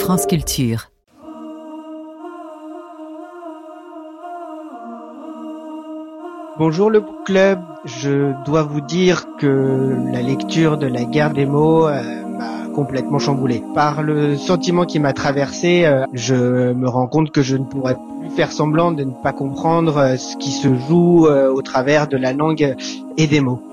France Culture. Bonjour le Book Club, je dois vous dire que la lecture de La Guerre des mots m'a complètement chamboulé. Par le sentiment qui m'a traversé, je me rends compte que je ne pourrais plus faire semblant de ne pas comprendre ce qui se joue au travers de la langue et des mots.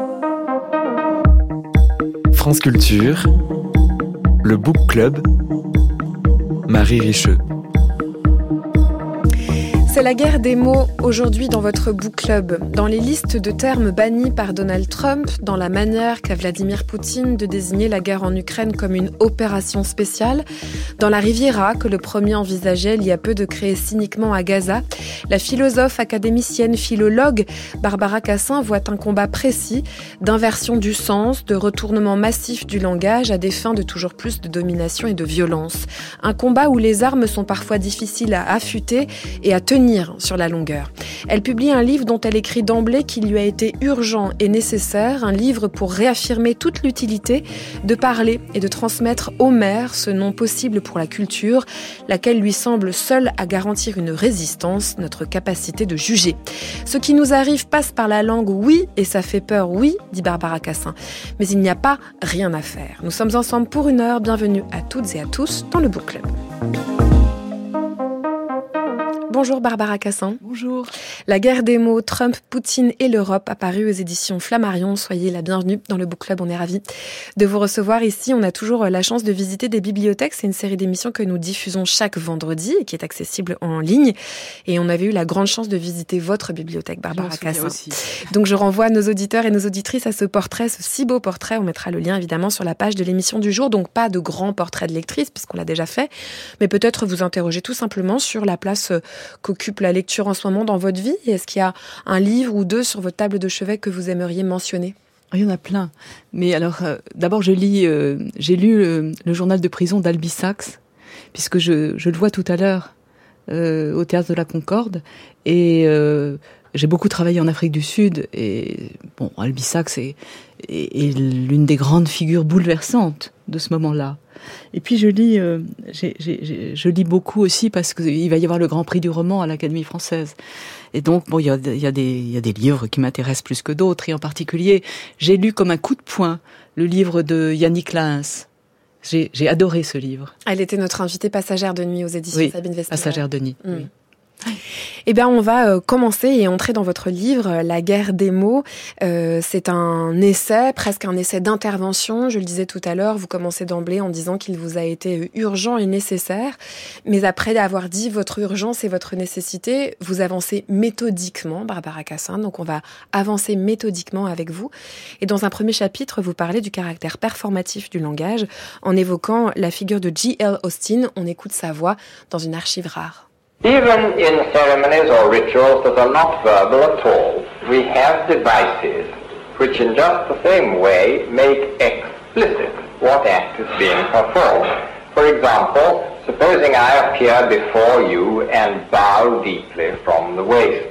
France Culture, le Book Club, Marie Richeux. C'est la guerre des mots aujourd'hui dans votre book club. Dans les listes de termes bannis par Donald Trump, dans la manière qu'a Vladimir Poutine de désigner la guerre en Ukraine comme une opération spéciale, dans la Riviera que le premier envisageait il y a peu de créer cyniquement à Gaza, la philosophe, académicienne, philologue Barbara Cassin voit un combat précis d'inversion du sens, de retournement massif du langage à des fins de toujours plus de domination et de violence. Un combat où les armes sont parfois difficiles à affûter et à tenir sur la longueur. Elle publie un livre dont elle écrit d'emblée qu'il lui a été urgent et nécessaire, un livre pour réaffirmer toute l'utilité de parler et de transmettre Homère, ce nom possible pour la culture, laquelle lui semble seule à garantir une résistance, notre capacité de juger. Ce qui nous arrive passe par la langue, oui, et ça fait peur, oui, dit Barbara Cassin. Mais il n'y a pas rien à faire. Nous sommes ensemble pour 1 heure. Bienvenue à toutes et à tous dans le Book Club. Bonjour Barbara Cassin. Bonjour. La guerre des mots, Trump, Poutine et l'Europe, apparu aux éditions Flammarion. Soyez la bienvenue dans le Book Club, on est ravis de vous recevoir ici. On a toujours la chance de visiter des bibliothèques. C'est une série d'émissions que nous diffusons chaque vendredi et qui est accessible en ligne. Et on avait eu la grande chance de visiter votre bibliothèque, Barbara Cassin. Aussi. Donc je renvoie nos auditeurs et nos auditrices à ce portrait, ce si beau portrait. On mettra le lien évidemment sur la page de l'émission du jour. Donc pas de grand portrait de lectrice puisqu'on l'a déjà fait, mais peut-être vous interroger tout simplement sur la place qu'occupe la lecture en ce moment dans votre vie. Est-ce qu'il y a un livre ou deux sur votre table de chevet que vous aimeriez mentionner ? Il y en a plein. Mais alors, d'abord, j'ai lu le journal de prison d'Alby Sachs, puisque je le vois tout à l'heure au Théâtre de la Concorde. Et j'ai beaucoup travaillé en Afrique du Sud. Et bon, Alby Sachs est l'une des grandes figures bouleversantes de ce moment-là. Et puis je lis beaucoup aussi parce qu'il va y avoir le Grand Prix du roman à l'Académie française. Et donc bon, il y a des livres qui m'intéressent plus que d'autres. Et en particulier, j'ai lu comme un coup de poing le livre de Yannick Lahens. J'ai adoré ce livre. Elle était notre invitée passagère de nuit aux éditions Sabine Vestager. Passagère de nuit. Oui. Eh bien, on va commencer et entrer dans votre livre, La guerre des mots. C'est un essai, presque un essai d'intervention. Je le disais tout à l'heure, vous commencez d'emblée en disant qu'il vous a été urgent et nécessaire. Mais après avoir dit votre urgence et votre nécessité, vous avancez méthodiquement, Barbara Cassin. Donc, on va avancer méthodiquement avec vous. Et dans un premier chapitre, vous parlez du caractère performatif du langage en évoquant la figure de J.L. Austin. On écoute sa voix dans une archive rare. Even in ceremonies or rituals that are not verbal at all, we have devices which in just the same way make explicit what act is being performed. For example, supposing I appear before you and bow deeply from the waist.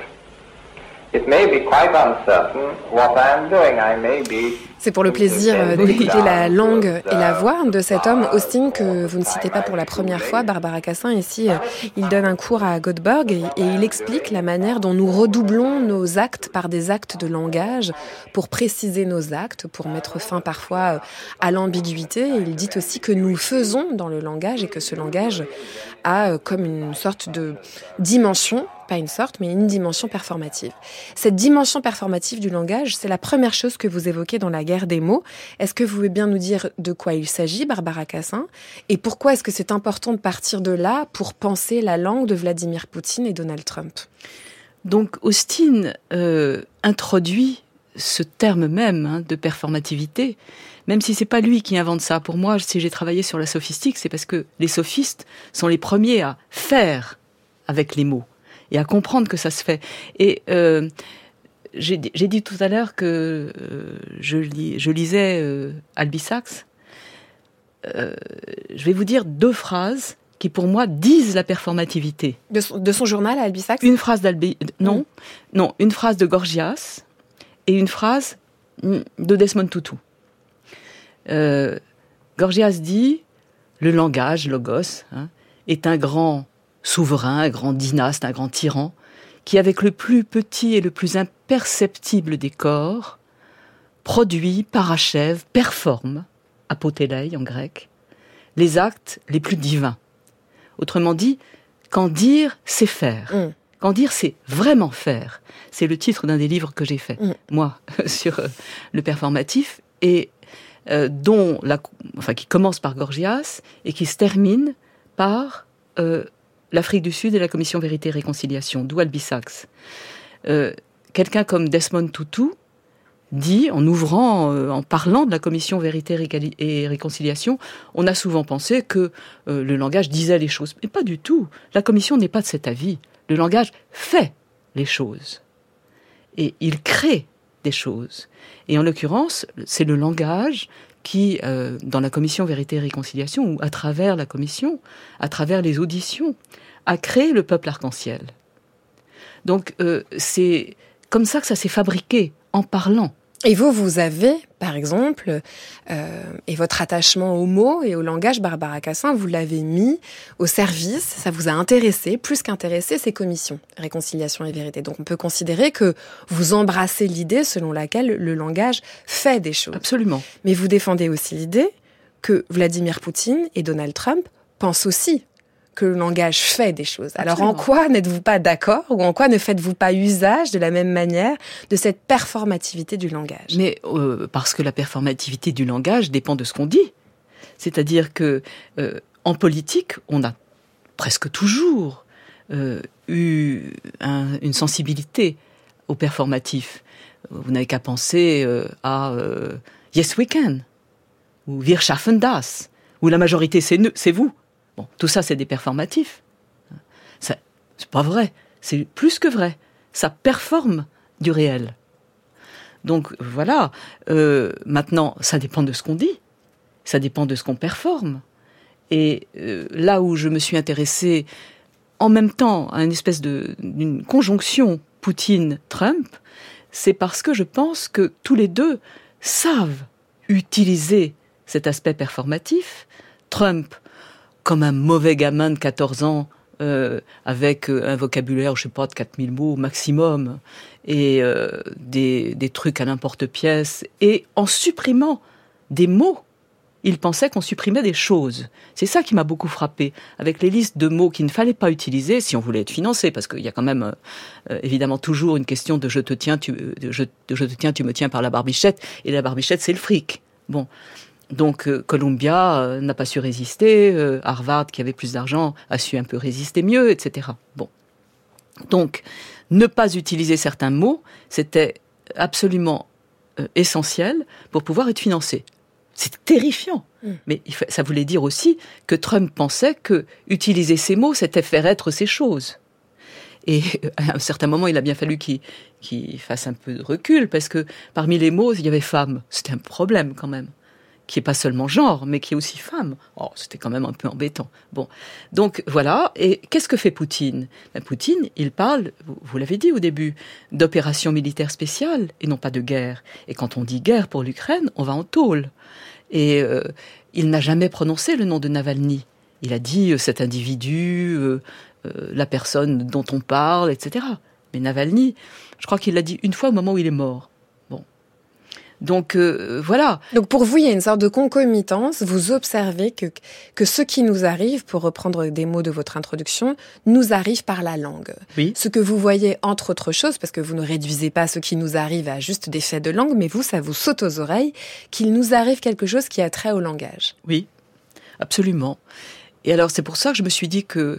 It may be quite uncertain what I am doing. I may be... C'est pour le plaisir d'écouter la langue et la voix de cet homme, Austin, que vous ne citez pas pour la première fois, Barbara Cassin. Ici, il donne un cours à Göteborg et il explique la manière dont nous redoublons nos actes par des actes de langage pour préciser nos actes, pour mettre fin parfois à l'ambiguïté. Il dit aussi que nous faisons dans le langage et que ce langage a comme une sorte de dimension, pas une sorte, mais une dimension performative. Cette dimension performative du langage, c'est la première chose que vous évoquez dans la guerre des mots. Est-ce que vous pouvez bien nous dire de quoi il s'agit, Barbara Cassin ? Et pourquoi est-ce que c'est important de partir de là pour penser la langue de Vladimir Poutine et Donald Trump ? Donc, Austin introduit ce terme même de performativité, même si c'est pas lui qui invente ça. Pour moi, si j'ai travaillé sur la sophistique, c'est parce que les sophistes sont les premiers à faire avec les mots et à comprendre que ça se fait. Et j'ai dit tout à l'heure que je lisais Alby Sachs. Je vais vous dire 2 phrases qui, pour moi, disent la performativité. De son journal à Alby Sachs ? Une phrase d'Alby... Non, une phrase de Gorgias et une phrase de Desmond Tutu. Gorgias dit « le langage, logos, est un grand souverain, un grand dynaste, un grand tyran, qui, avec le plus petit et le plus imperceptible des corps, produit, parachève, performe, apotélei en grec, les actes les plus divins. Autrement dit, qu'en dire, c'est faire. Qu'en dire, c'est vraiment faire. C'est le titre d'un des livres que j'ai fait, moi, sur le performatif, et qui commence par Gorgias et qui se termine par l'Afrique du Sud et la Commission Vérité et Réconciliation, d'où Albisax. Quelqu'un comme Desmond Tutu dit, en parlant de la Commission Vérité et Réconciliation, on a souvent pensé que le langage disait les choses. Mais pas du tout. La Commission n'est pas de cet avis. Le langage fait les choses. Et il crée des choses. Et en l'occurrence, c'est le langage qui, dans la Commission Vérité et Réconciliation, ou à travers la Commission, à travers les auditions, a créé le peuple arc-en-ciel. Donc, c'est comme ça que ça s'est fabriqué, en parlant. Et vous avez, par exemple, et votre attachement aux mots et au langage, Barbara Cassin, vous l'avez mis au service, ça vous a intéressé, plus qu'intéressé, ces commissions, réconciliation et vérité. Donc on peut considérer que vous embrassez l'idée selon laquelle le langage fait des choses. Absolument. Mais vous défendez aussi l'idée que Vladimir Poutine et Donald Trump pensent aussi que le langage fait des choses. Alors Absolument. en quoi n'êtes-vous pas d'accord ou en quoi ne faites-vous pas usage de la même manière de cette performativité du langage ? Mais parce que la performativité du langage dépend de ce qu'on dit. C'est-à-dire que en politique, on a presque toujours eu une sensibilité au performatif. Vous n'avez qu'à penser à Yes We Can, ou Wir schaffen das, ou la majorité c'est vous. Bon, tout ça, c'est des performatifs. C'est pas vrai. C'est plus que vrai. Ça performe du réel. Donc, voilà. Maintenant, ça dépend de ce qu'on dit. Ça dépend de ce qu'on performe. Et là où je me suis intéressée, en même temps, à une espèce d'une conjonction Poutine-Trump, c'est parce que je pense que tous les deux savent utiliser cet aspect performatif. Trump, comme un mauvais gamin de 14 ans, avec un vocabulaire, je sais pas, de 4000 mots maximum, et des trucs à n'importe-pièce, et en supprimant des mots, il pensait qu'on supprimait des choses. C'est ça qui m'a beaucoup frappé, avec les listes de mots qu'il ne fallait pas utiliser si on voulait être financé, parce qu'il y a quand même évidemment toujours une question de je te tiens, tu me tiens par la barbichette, et la barbichette c'est le fric. Bon. Donc Columbia n'a pas su résister, Harvard, qui avait plus d'argent, a su un peu résister mieux, etc. Bon. Donc, ne pas utiliser certains mots, c'était absolument essentiel pour pouvoir être financé. C'est terrifiant. Mais ça voulait dire aussi que Trump pensait que utiliser ces mots, c'était faire être ces choses. Et à un certain moment, il a bien fallu qu'il fasse un peu de recul, parce que parmi les mots, il y avait femme. C'était un problème quand même. Qui est pas seulement genre, mais qui est aussi femme. Oh, c'était quand même un peu embêtant. Bon, donc voilà. Et qu'est-ce que fait Poutine ? Poutine, il parle, vous l'avez dit au début, d'opération militaire spéciale et non pas de guerre. Et quand on dit guerre pour l'Ukraine, on va en tôle. Et il n'a jamais prononcé le nom de Navalny. Il a dit cet individu, la personne dont on parle, etc. Mais Navalny, je crois qu'il l'a dit une fois au moment où il est mort. Donc voilà. Donc pour vous, il y a une sorte de concomitance. Vous observez que ce qui nous arrive, pour reprendre des mots de votre introduction, nous arrive par la langue. Oui. Ce que vous voyez, entre autres choses, parce que vous ne réduisez pas ce qui nous arrive à juste des faits de langue, mais vous, ça vous saute aux oreilles, qu'il nous arrive quelque chose qui a trait au langage. Oui, absolument. Et alors c'est pour ça que je me suis dit que,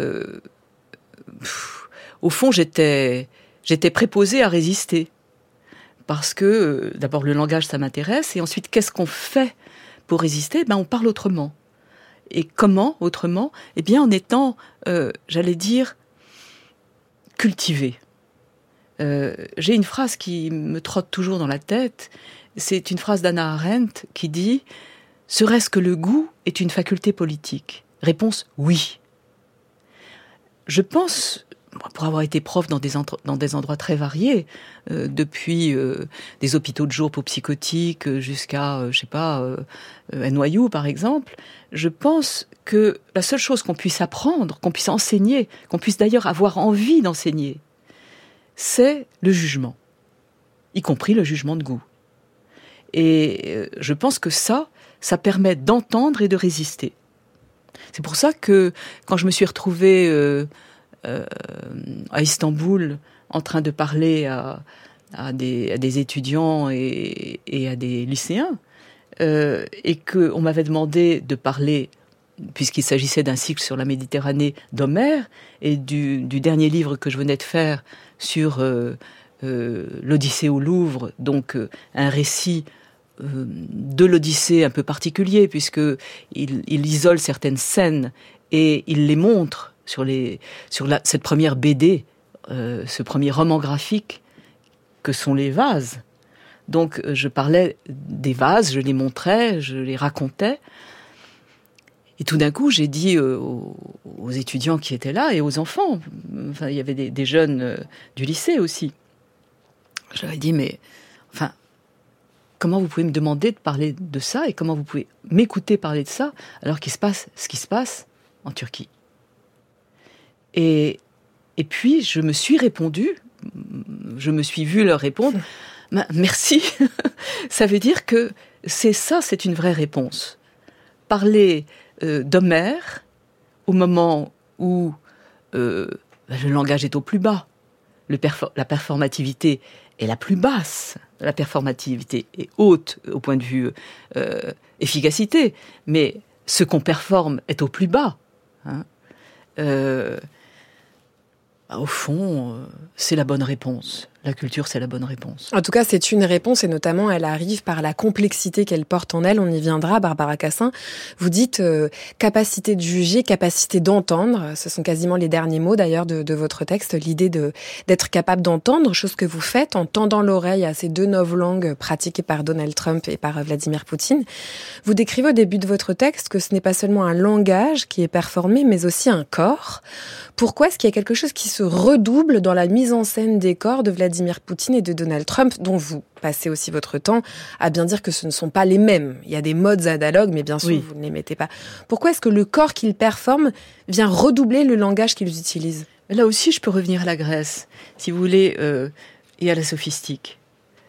au fond, j'étais préposée à résister. Parce que, d'abord, le langage, ça m'intéresse. Et ensuite, qu'est-ce qu'on fait pour résister ? On parle autrement. Et comment, autrement ? Eh bien, en étant, j'allais dire, cultivé. J'ai une phrase qui me trotte toujours dans la tête. C'est une phrase d'Hannah Arendt qui dit « Serait-ce que le goût est une faculté politique ?» Réponse « oui ». Je pense pour avoir été prof dans des endroits très variés, depuis des hôpitaux de jour pour psychotiques jusqu'à, NYU par exemple, je pense que la seule chose qu'on puisse apprendre, qu'on puisse enseigner, qu'on puisse d'ailleurs avoir envie d'enseigner, c'est le jugement, y compris le jugement de goût. Et je pense que ça permet d'entendre et de résister. C'est pour ça que quand je me suis retrouvée à Istanbul en train de parler à des étudiants et à des lycéens, et qu'on m'avait demandé de parler, puisqu'il s'agissait d'un cycle sur la Méditerranée, d'Homère, et du dernier livre que je venais de faire sur l'Odyssée au Louvre, donc un récit de l'Odyssée un peu particulier, puisqu'il isole certaines scènes et il les montre sur cette première BD, ce premier roman graphique que sont les vases. Donc je parlais des vases, je les montrais, je les racontais. Et tout d'un coup, j'ai dit aux étudiants qui étaient là et aux enfants, enfin il y avait des jeunes du lycée aussi. Je leur ai dit, mais enfin, comment vous pouvez me demander de parler de ça et comment vous pouvez m'écouter parler de ça alors qu'il se passe ce qui se passe en Turquie. Et puis je me suis répondu, je me suis vue leur répondre, merci. Ça veut dire que c'est une vraie réponse. Parler d'Homère au moment où le langage est au plus bas, la performativité est la plus basse, la performativité est haute au point de vue efficacité, mais ce qu'on performe est au plus bas. Hein. Au fond, c'est la bonne réponse. La culture, c'est la bonne réponse. En tout cas, c'est une réponse et notamment, elle arrive par la complexité qu'elle porte en elle. On y viendra, Barbara Cassin. Vous dites capacité de juger, capacité d'entendre. Ce sont quasiment les derniers mots d'ailleurs de votre texte. L'idée d'être capable d'entendre, chose que vous faites en tendant l'oreille à ces deux novlangues pratiquées par Donald Trump et par Vladimir Poutine. Vous décrivez au début de votre texte que ce n'est pas seulement un langage qui est performé, mais aussi un corps. Pourquoi est-ce qu'il y a quelque chose qui se redouble dans la mise en scène des corps de Vladimir Poutine et de Donald Trump, dont vous passez aussi votre temps à bien dire que ce ne sont pas les mêmes. Il y a des modes analogues, mais bien sûr, oui, vous ne les mettez pas. Pourquoi est-ce que le corps qu'ils performent vient redoubler le langage qu'ils utilisent ? Là aussi, je peux revenir à la Grèce, si vous voulez, et à la sophistique.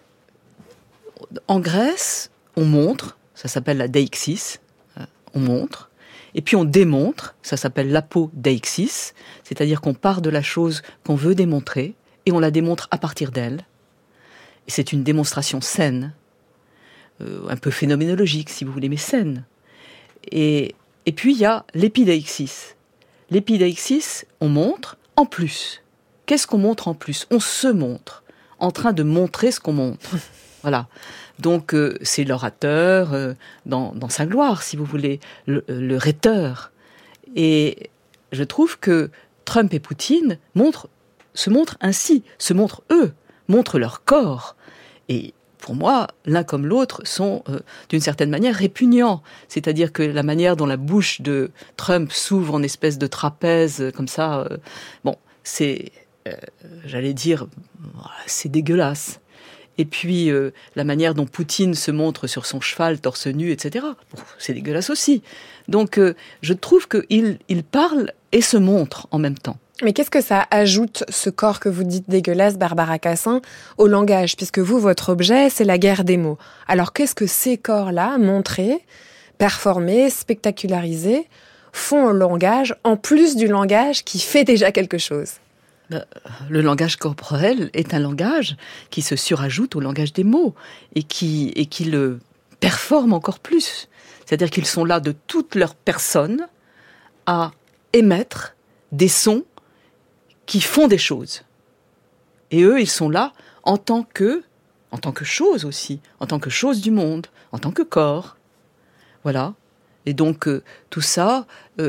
En Grèce, on montre, ça s'appelle la deixis, on montre. Et puis on démontre, ça s'appelle l'apodeixis, c'est-à-dire qu'on part de la chose qu'on veut démontrer et on la démontre à partir d'elle. Et c'est une démonstration saine, un peu phénoménologique si vous voulez, mais saine. Et puis il y a l'épideixis. L'épideixis, on montre en plus. Qu'est-ce qu'on montre en plus ? On se montre, en train de montrer ce qu'on montre. Voilà. Donc c'est l'orateur dans sa gloire, si vous voulez, le rhéteur. Et je trouve que Trump et Poutine se montrent ainsi, se montrent eux, montrent leur corps. Et pour moi, l'un comme l'autre sont d'une certaine manière répugnants. C'est-à-dire que la manière dont la bouche de Trump s'ouvre en espèce de trapèze, comme ça, c'est, j'allais dire, c'est dégueulasse. Et puis, la manière dont Poutine se montre sur son cheval, torse nu, etc. Bon, c'est dégueulasse aussi. Donc, je trouve qu'il parle et se montre en même temps. Mais qu'est-ce que ça ajoute, ce corps que vous dites dégueulasse, Barbara Cassin, au langage ? Puisque vous, votre objet, c'est la guerre des mots. Alors, qu'est-ce que ces corps-là, montrés, performés, spectacularisés, font au langage, en plus du langage qui fait déjà quelque chose ? Le langage corporel est un langage qui se surajoute au langage des mots et qui le performe encore plus. C'est-à-dire qu'ils sont là de toute leur personne à émettre des sons qui font des choses. Et eux, ils sont là en tant que chose aussi, en tant que chose du monde, en tant que corps. Voilà. Et donc, tout ça...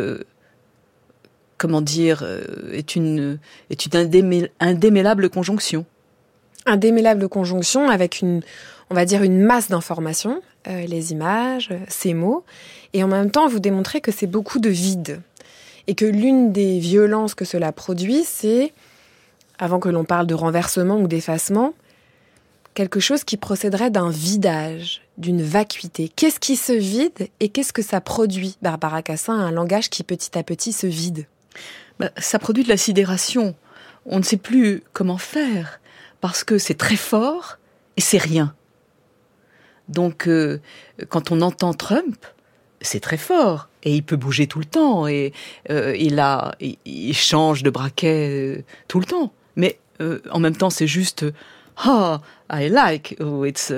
est une indémêlable conjonction. Indémêlable conjonction avec une masse d'informations, les images, ces mots, et en même temps vous démontrez que c'est beaucoup de vide. et que l'une des violences que cela produit, c'est, avant que l'on parle de renversement ou d'effacement, quelque chose qui procéderait d'un vidage, d'une vacuité. Qu'est-ce qui se vide et qu'est-ce que ça produit, Barbara Cassin, un langage qui petit à petit se vide? Ça produit de la sidération. On ne sait plus comment faire, parce que c'est très fort et c'est rien. Donc, quand on entend Trump, c'est très fort. Et il peut bouger tout le temps. Et il change de braquet tout le temps. Mais en même temps, c'est juste... Ah, I like. Oh, it's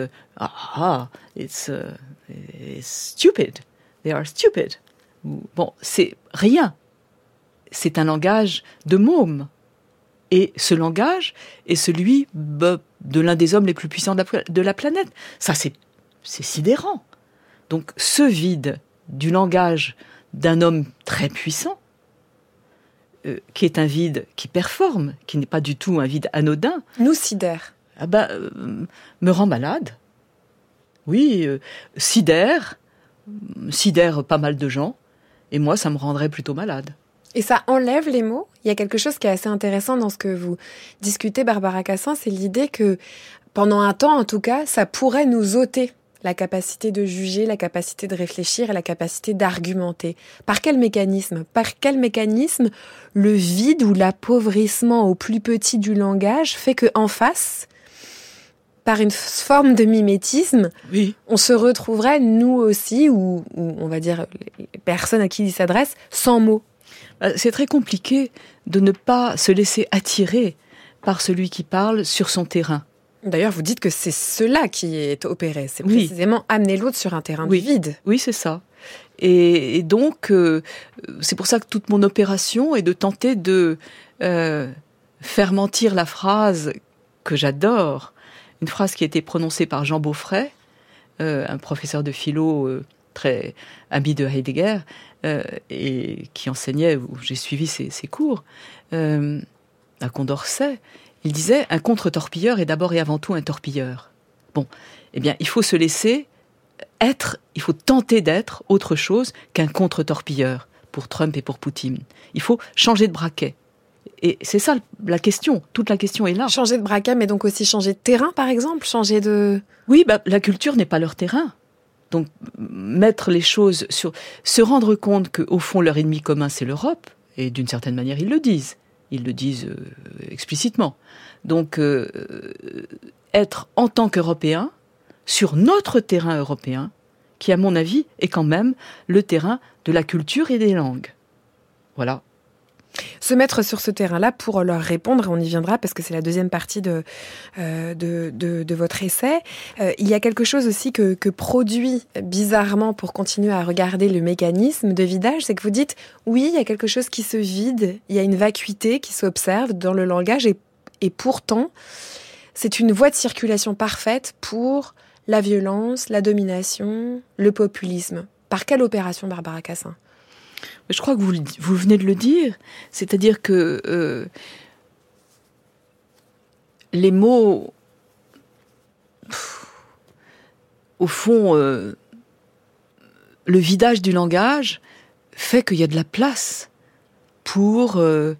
stupid. They are stupid. Bon, c'est rien. C'est un langage de môme. Et ce langage est celui de l'un des hommes les plus puissants de la planète. Ça, c'est sidérant. Donc, ce vide du langage d'un homme très puissant, qui est un vide qui performe, qui n'est pas du tout un vide anodin, nous sidère. Me rend malade. Oui, sidère pas mal de gens, et moi, ça me rendrait plutôt malade. Et ça enlève les mots. Il y a quelque chose qui est assez intéressant dans ce que vous discutez, Barbara Cassin, c'est l'idée que, pendant un temps en tout cas, ça pourrait nous ôter la capacité de juger, la capacité de réfléchir et la capacité d'argumenter. Par quel mécanisme ? Par quel mécanisme le vide ou l'appauvrissement au plus petit du langage fait qu'en face, par une forme de mimétisme, oui, on se retrouverait, nous aussi, ou on va dire les personnes à qui il s'adresse, sans mots. C'est très compliqué de ne pas se laisser attirer par celui qui parle sur son terrain. D'ailleurs, vous dites que c'est cela qui est opéré. C'est précisément amener l'autre sur un terrain du vide. Oui, c'est ça. Et donc, c'est pour ça que toute mon opération est de tenter de faire mentir la phrase que j'adore, une phrase qui a été prononcée par Jean Beaufray, un professeur de philo très ami de Heidegger, et qui enseignait, où j'ai suivi ses cours, à Condorcet. Il disait, un contre-torpilleur est d'abord et avant tout un torpilleur. Bon, eh bien, il faut se laisser être, il faut tenter d'être autre chose qu'un contre-torpilleur pour Trump et pour Poutine. Il faut changer de braquet. Et c'est ça la question, toute la question est là. Changer de braquet, mais donc aussi changer de terrain, par exemple, changer de... Oui, la culture n'est pas leur terrain. Donc, mettre les choses sur... Se rendre compte qu'au fond, leur ennemi commun, c'est l'Europe, et d'une certaine manière, ils le disent. Ils le disent explicitement. Donc, être en tant qu'Européen, sur notre terrain européen, qui, à mon avis, est quand même le terrain de la culture et des langues. Voilà. Se mettre sur ce terrain-là pour leur répondre, on y viendra parce que c'est la deuxième partie de votre essai. Il y a quelque chose aussi que produit bizarrement, pour continuer à regarder le mécanisme de vidage, c'est que vous dites, oui, il y a quelque chose qui se vide, il y a une vacuité qui s'observe dans le langage et pourtant, c'est une voie de circulation parfaite pour la violence, la domination, le populisme. Par quelle opération, Barbara Cassin ? Je crois que vous venez de le dire, c'est-à-dire que les mots, au fond, le vidage du langage fait qu'il y a de la place pour je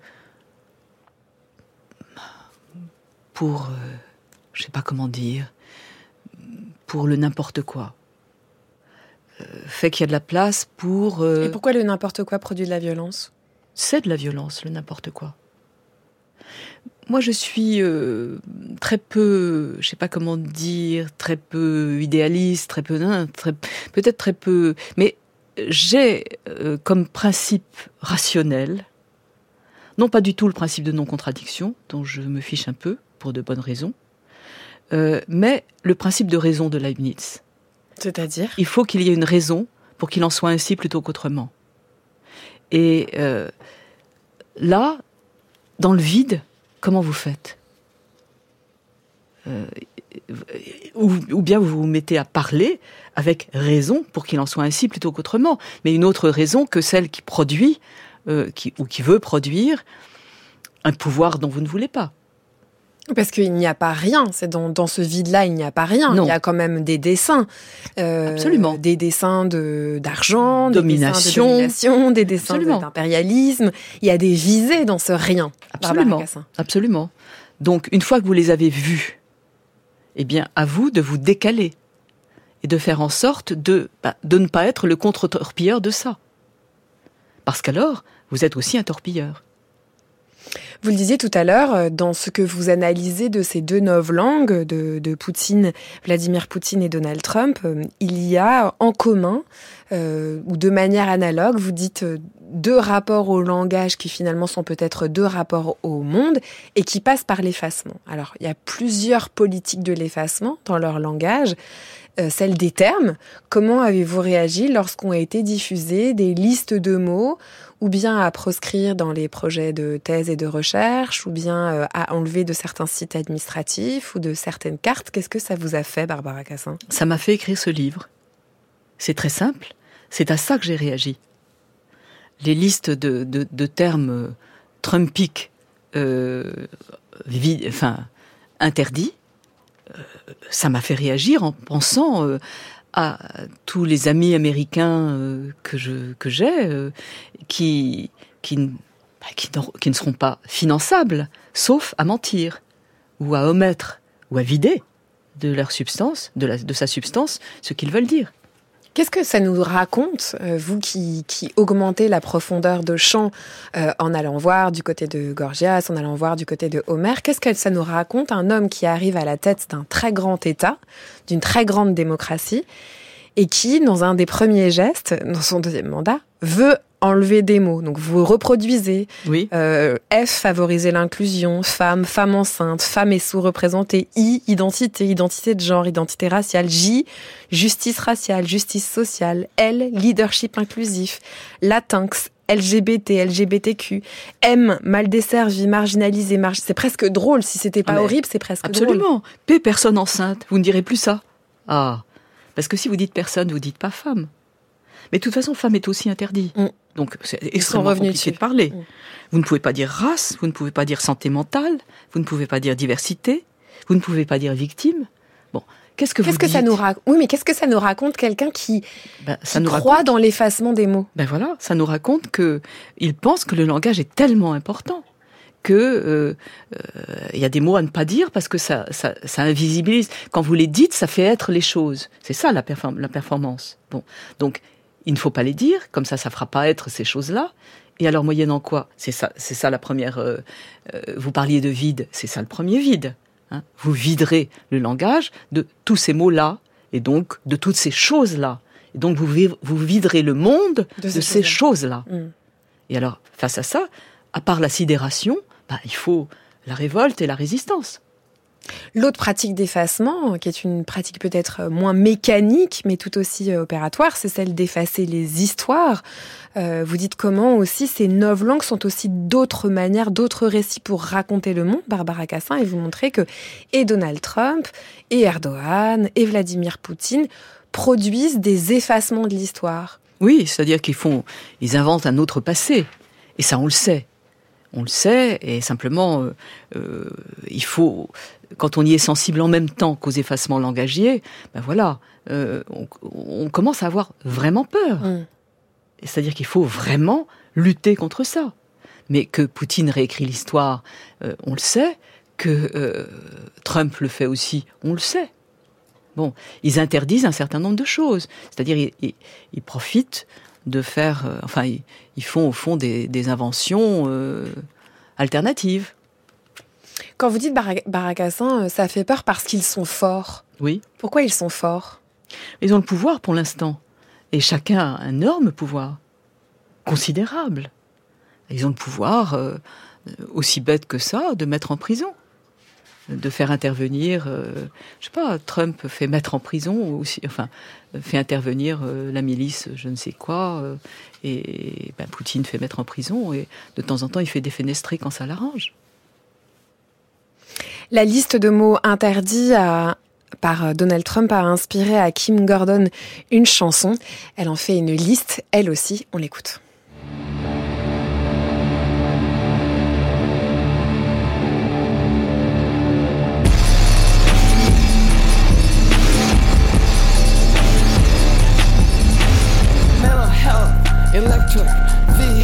sais pas comment dire, pour le n'importe quoi. Fait qu'il y a de la place pour... Et pourquoi le n'importe quoi produit de la violence ? C'est de la violence, le n'importe quoi. Moi, je suis très peu, je sais pas comment dire, très peu idéaliste, peut-être très peu... Mais j'ai comme principe rationnel, non pas du tout le principe de non-contradiction, dont je me fiche un peu, pour de bonnes raisons, mais le principe de raison de Leibniz. C'est-à-dire ? Il faut qu'il y ait une raison pour qu'il en soit ainsi plutôt qu'autrement. Et là, dans le vide, comment vous faites ? Ou bien vous vous mettez à parler avec raison pour qu'il en soit ainsi plutôt qu'autrement. Mais une autre raison que celle qui produit, ou qui veut produire un pouvoir dont vous ne voulez pas. Parce qu'il n'y a pas rien, c'est dans ce vide-là, il n'y a pas rien. Non. Il y a quand même des dessins. Absolument. Des dessins d'argent, Domination. des dessins des dessins Absolument. d'impérialisme. Il y a des visées dans ce rien. Absolument. Barbara Cassin. Absolument. Donc, une fois que vous les avez vus, eh bien, à vous de vous décaler et de faire en sorte de ne pas être le contre-torpilleur de ça. Parce qu'alors, vous êtes aussi un torpilleur. Vous le disiez tout à l'heure, dans ce que vous analysez de ces deux novlangues, de Poutine, Vladimir Poutine et Donald Trump, il y a en commun, ou de manière analogue, vous dites deux rapports au langage qui finalement sont peut-être deux rapports au monde et qui passent par l'effacement. Alors, il y a plusieurs politiques de l'effacement dans leur langage. Celle des termes. Comment avez-vous réagi lorsqu'ont été diffusées des listes de mots, ou bien à proscrire dans les projets de thèse et de recherche, ou bien à enlever de certains sites administratifs ou de certaines cartes? Qu'est-ce que ça vous a fait, Barbara Cassin? Ça m'a fait écrire ce livre. C'est très simple. C'est à ça que j'ai réagi. Les listes de termes trumpiques, interdits, ça m'a fait réagir en pensant à tous les amis américains que j'ai, qui ne seront pas finançables, sauf à mentir, ou à omettre, ou à vider de leur substance, de sa substance, ce qu'ils veulent dire. Qu'est-ce que ça nous raconte, vous qui augmentez la profondeur de champ en allant voir du côté de Gorgias, en allant voir du côté de Homère? Qu'est-ce que ça nous raconte, un homme qui arrive à la tête d'un très grand État, d'une très grande démocratie, et qui, dans un des premiers gestes, dans son deuxième mandat, veut enlever des mots. Donc vous reproduisez. Oui. F, favoriser l'inclusion. Femme, femme enceinte. Femme et sous-représentée. I, identité, identité de genre, identité raciale. J, justice raciale, justice sociale. L, leadership inclusif. Latinx, LGBT, LGBTQ. M, mal desservi, marginalisé. C'est presque drôle. Si c'était pas horrible, c'est presque drôle. Absolument. P, personne enceinte. Vous ne direz plus ça. Ah. Parce que si vous dites personne, vous dites pas femme. Mais de toute façon, femme est aussi interdit. Donc, c'est extrêmement compliqué de parler. Vous ne pouvez pas dire race, vous ne pouvez pas dire santé mentale, vous ne pouvez pas dire diversité, vous ne pouvez pas dire victime. Bon, qu'est-ce que ça nous raconte? Oui, mais qu'est-ce que ça nous raconte, quelqu'un qui croit dans l'effacement des mots? Ben voilà, ça nous raconte qu'il pense que le langage est tellement important que y a des mots à ne pas dire parce que ça invisibilise. Quand vous les dites, ça fait être les choses. C'est ça la performance. Bon, donc il ne faut pas les dire, comme ça fera pas être ces choses-là. Et alors moyennant quoi? C'est ça la première. Vous parliez de vide, c'est ça le premier vide. Hein. Vous viderez le langage de tous ces mots-là et donc de toutes ces choses-là. Et donc vous viderez le monde de ces choses-là. Et alors face à ça, à part la sidération, il faut la révolte et la résistance. L'autre pratique d'effacement, qui est une pratique peut-être moins mécanique, mais tout aussi opératoire, c'est celle d'effacer les histoires. Vous dites comment aussi ces novlangues sont aussi d'autres manières, d'autres récits pour raconter le monde, Barbara Cassin, et vous montrez que et Donald Trump, et Erdogan, et Vladimir Poutine produisent des effacements de l'histoire. Oui, c'est-à-dire ils inventent un autre passé. Et ça, on le sait. On le sait, et simplement, il faut, quand on y est sensible en même temps qu'aux effacements langagiers, on commence à avoir vraiment peur. C'est-à-dire qu'il faut vraiment lutter contre ça. Mais que Poutine réécrit l'histoire, on le sait. Que Trump le fait aussi, on le sait. Bon, ils interdisent un certain nombre de choses. C'est-à-dire, ils profitent de faire, ils font au fond des inventions alternatives. Quand vous dites Barbara Cassin, ça fait peur parce qu'ils sont forts. Oui. Pourquoi ils sont forts? Ils ont le pouvoir pour l'instant. Et chacun a un énorme pouvoir. Considérable. Ils ont le pouvoir, aussi bête que ça, de mettre en prison. De faire intervenir, Trump fait mettre en prison aussi, fait intervenir la milice, je ne sais quoi, et Poutine fait mettre en prison, et de temps en temps il fait défenestrer quand ça l'arrange. La liste de mots interdits par Donald Trump a inspiré à Kim Gordon une chanson. Elle en fait une liste, elle aussi, on l'écoute.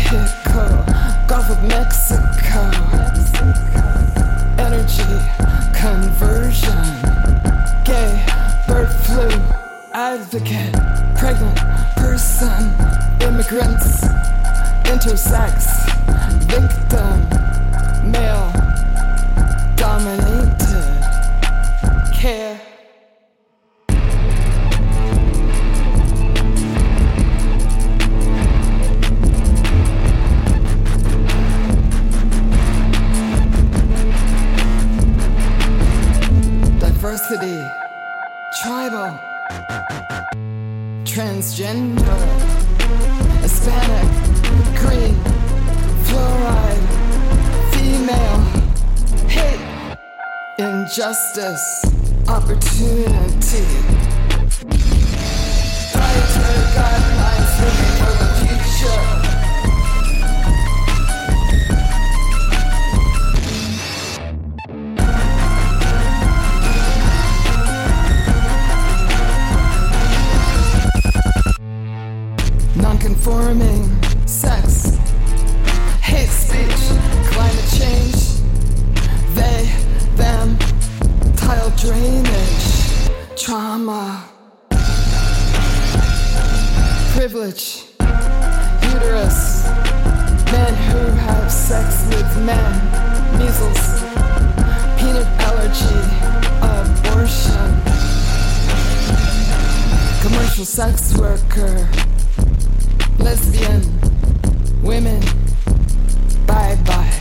Mexico, Gulf of Mexico. Energy conversion. Gay bird flu advocate. Pregnant person. Immigrants. Intersex. Victim. Male. Dominated. Care. Diversity, tribal, transgender, Hispanic, green, fluoride, female, hate, injustice, opportunity. Dietary guidelines living for the future. Non-conforming sex, hate speech, climate change, they, them, tile drainage, trauma, privilege, uterus, men who have sex with men, measles, peanut allergy, abortion, commercial sex worker, lesbian, women, bye-bye.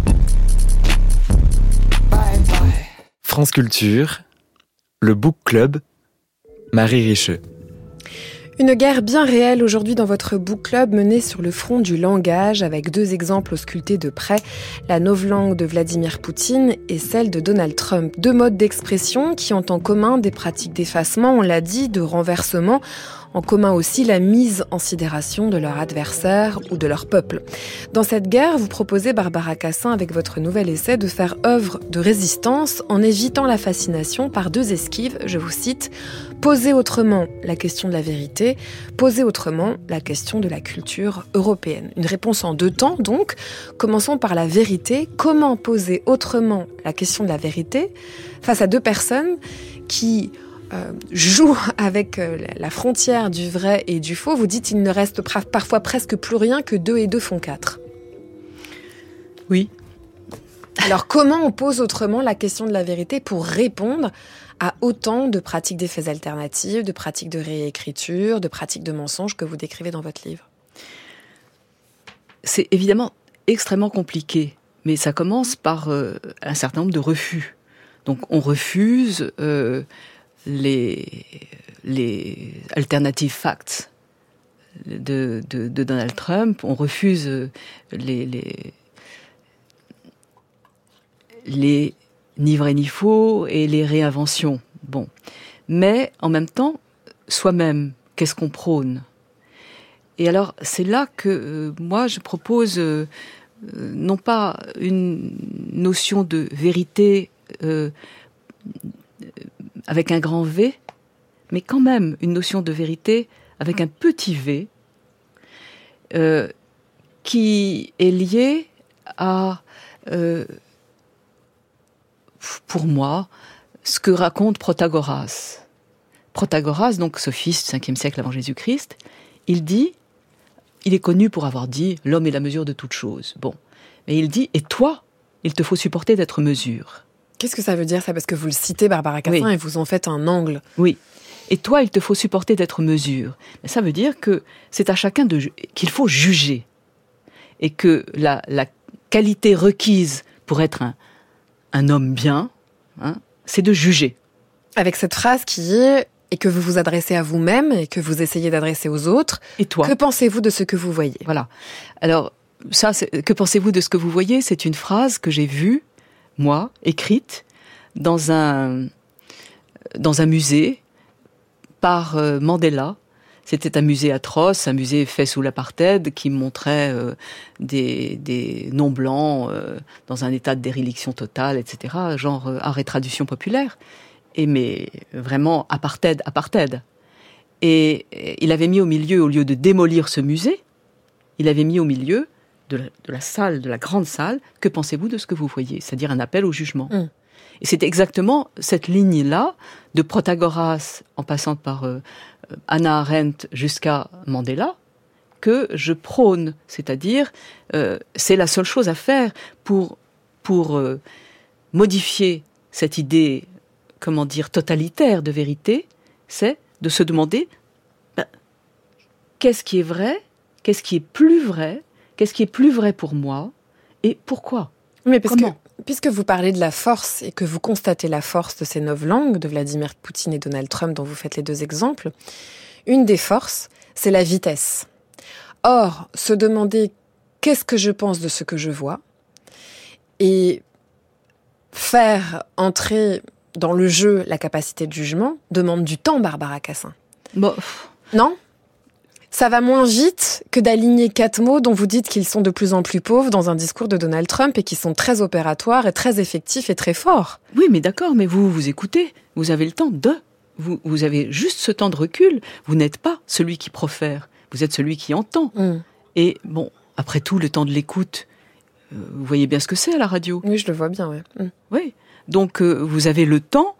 Bye-bye. France Culture, le Book Club, Marie Richeux. Une guerre bien réelle aujourd'hui dans votre book club menée sur le front du langage avec 2 exemples auscultés de près, la novlangue de Vladimir Poutine et celle de Donald Trump. 2 modes d'expression qui ont en commun des pratiques d'effacement, on l'a dit, de renversement, en commun aussi la mise en sidération de leur adversaire ou de leur peuple. Dans cette guerre, vous proposez, Barbara Cassin, avec votre nouvel essai, de faire œuvre de résistance en évitant la fascination par 2 esquives, je vous cite, « Poser autrement la question de la vérité, poser autrement la question de la culture européenne ». Une réponse en 2 temps, donc. Commençons par la vérité. Comment poser autrement la question de la vérité face à 2 personnes qui joue avec la frontière du vrai et du faux. Vous dites qu'il ne reste parfois presque plus rien que 2 et 2 font 4. Oui. Alors comment on pose autrement la question de la vérité pour répondre à autant de pratiques d'effets alternatifs, de pratiques de réécriture, de pratiques de mensonges que vous décrivez dans votre livre? C'est évidemment extrêmement compliqué, mais ça commence par un certain nombre de refus. Donc on refuse les alternative facts de Donald Trump, on refuse les ni vrai ni faux et les réinventions. Bon, mais en même temps, soi-même, qu'est-ce qu'on prône? Et alors, c'est là que moi je propose non pas une notion de vérité avec un grand V, mais quand même une notion de vérité avec un petit v, qui est liée à, pour moi, ce que raconte Protagoras. Protagoras, donc sophiste, 5e siècle avant Jésus-Christ, il est connu pour avoir dit « l'homme est la mesure de toute chose ». Bon, mais il dit « et toi, il te faut supporter d'être mesure ». Qu'est-ce que ça veut dire ça? Parce que vous le citez, Barbara Cassin, oui. Et vous en faites un angle. Oui. Et toi, il te faut supporter d'être mesure. Mais ça veut dire que c'est à chacun qu'il faut juger. Et que la qualité requise pour être un homme bien, c'est de juger. Avec cette phrase qui est « et que vous vous adressez à vous-même et que vous essayez d'adresser aux autres », et toi, que pensez-vous de ce que vous voyez? Voilà. Alors, ça, que pensez-vous de ce que vous voyez? C'est une phrase que j'ai vue, moi, écrite dans un musée par Mandela. C'était un musée atroce, un musée fait sous l'apartheid qui montrait des non-blancs dans un état de déréliction totale, etc., genre art et tradition populaire. Mais vraiment apartheid. Et il avait mis au lieu de démolir ce musée, il avait mis au milieu de la salle, de la grande salle, que pensez-vous de ce que vous voyez ? C'est-à-dire un appel au jugement. Et c'est exactement cette ligne-là, de Protagoras, en passant par Hannah Arendt jusqu'à Mandela, que je prône. C'est-à-dire, c'est la seule chose à faire pour modifier cette idée, totalitaire de vérité, c'est de se demander qu'est-ce qui est vrai, qu'est-ce qui est plus vrai, qu'est-ce qui est plus vrai pour moi, et pourquoi ? Mais Comment ? Puisque vous parlez de la force et que vous constatez la force de ces 9 langues, de Vladimir Poutine et Donald Trump, dont vous faites les 2 exemples, une des forces, c'est la vitesse. Or, se demander qu'est-ce que je pense de ce que je vois et faire entrer dans le jeu la capacité de jugement demande du temps, Barbara Cassin. Bon. Non ? Ça va moins vite que d'aligner 4 mots dont vous dites qu'ils sont de plus en plus pauvres dans un discours de Donald Trump et qui sont très opératoires et très effectifs et très forts. Oui, mais d'accord, mais vous écoutez, vous avez le temps vous avez juste ce temps de recul, vous n'êtes pas celui qui profère, vous êtes celui qui entend. Et bon, après tout, le temps de l'écoute, vous voyez bien ce que c'est à la radio. Oui, je le vois bien, oui. Oui, donc vous avez le temps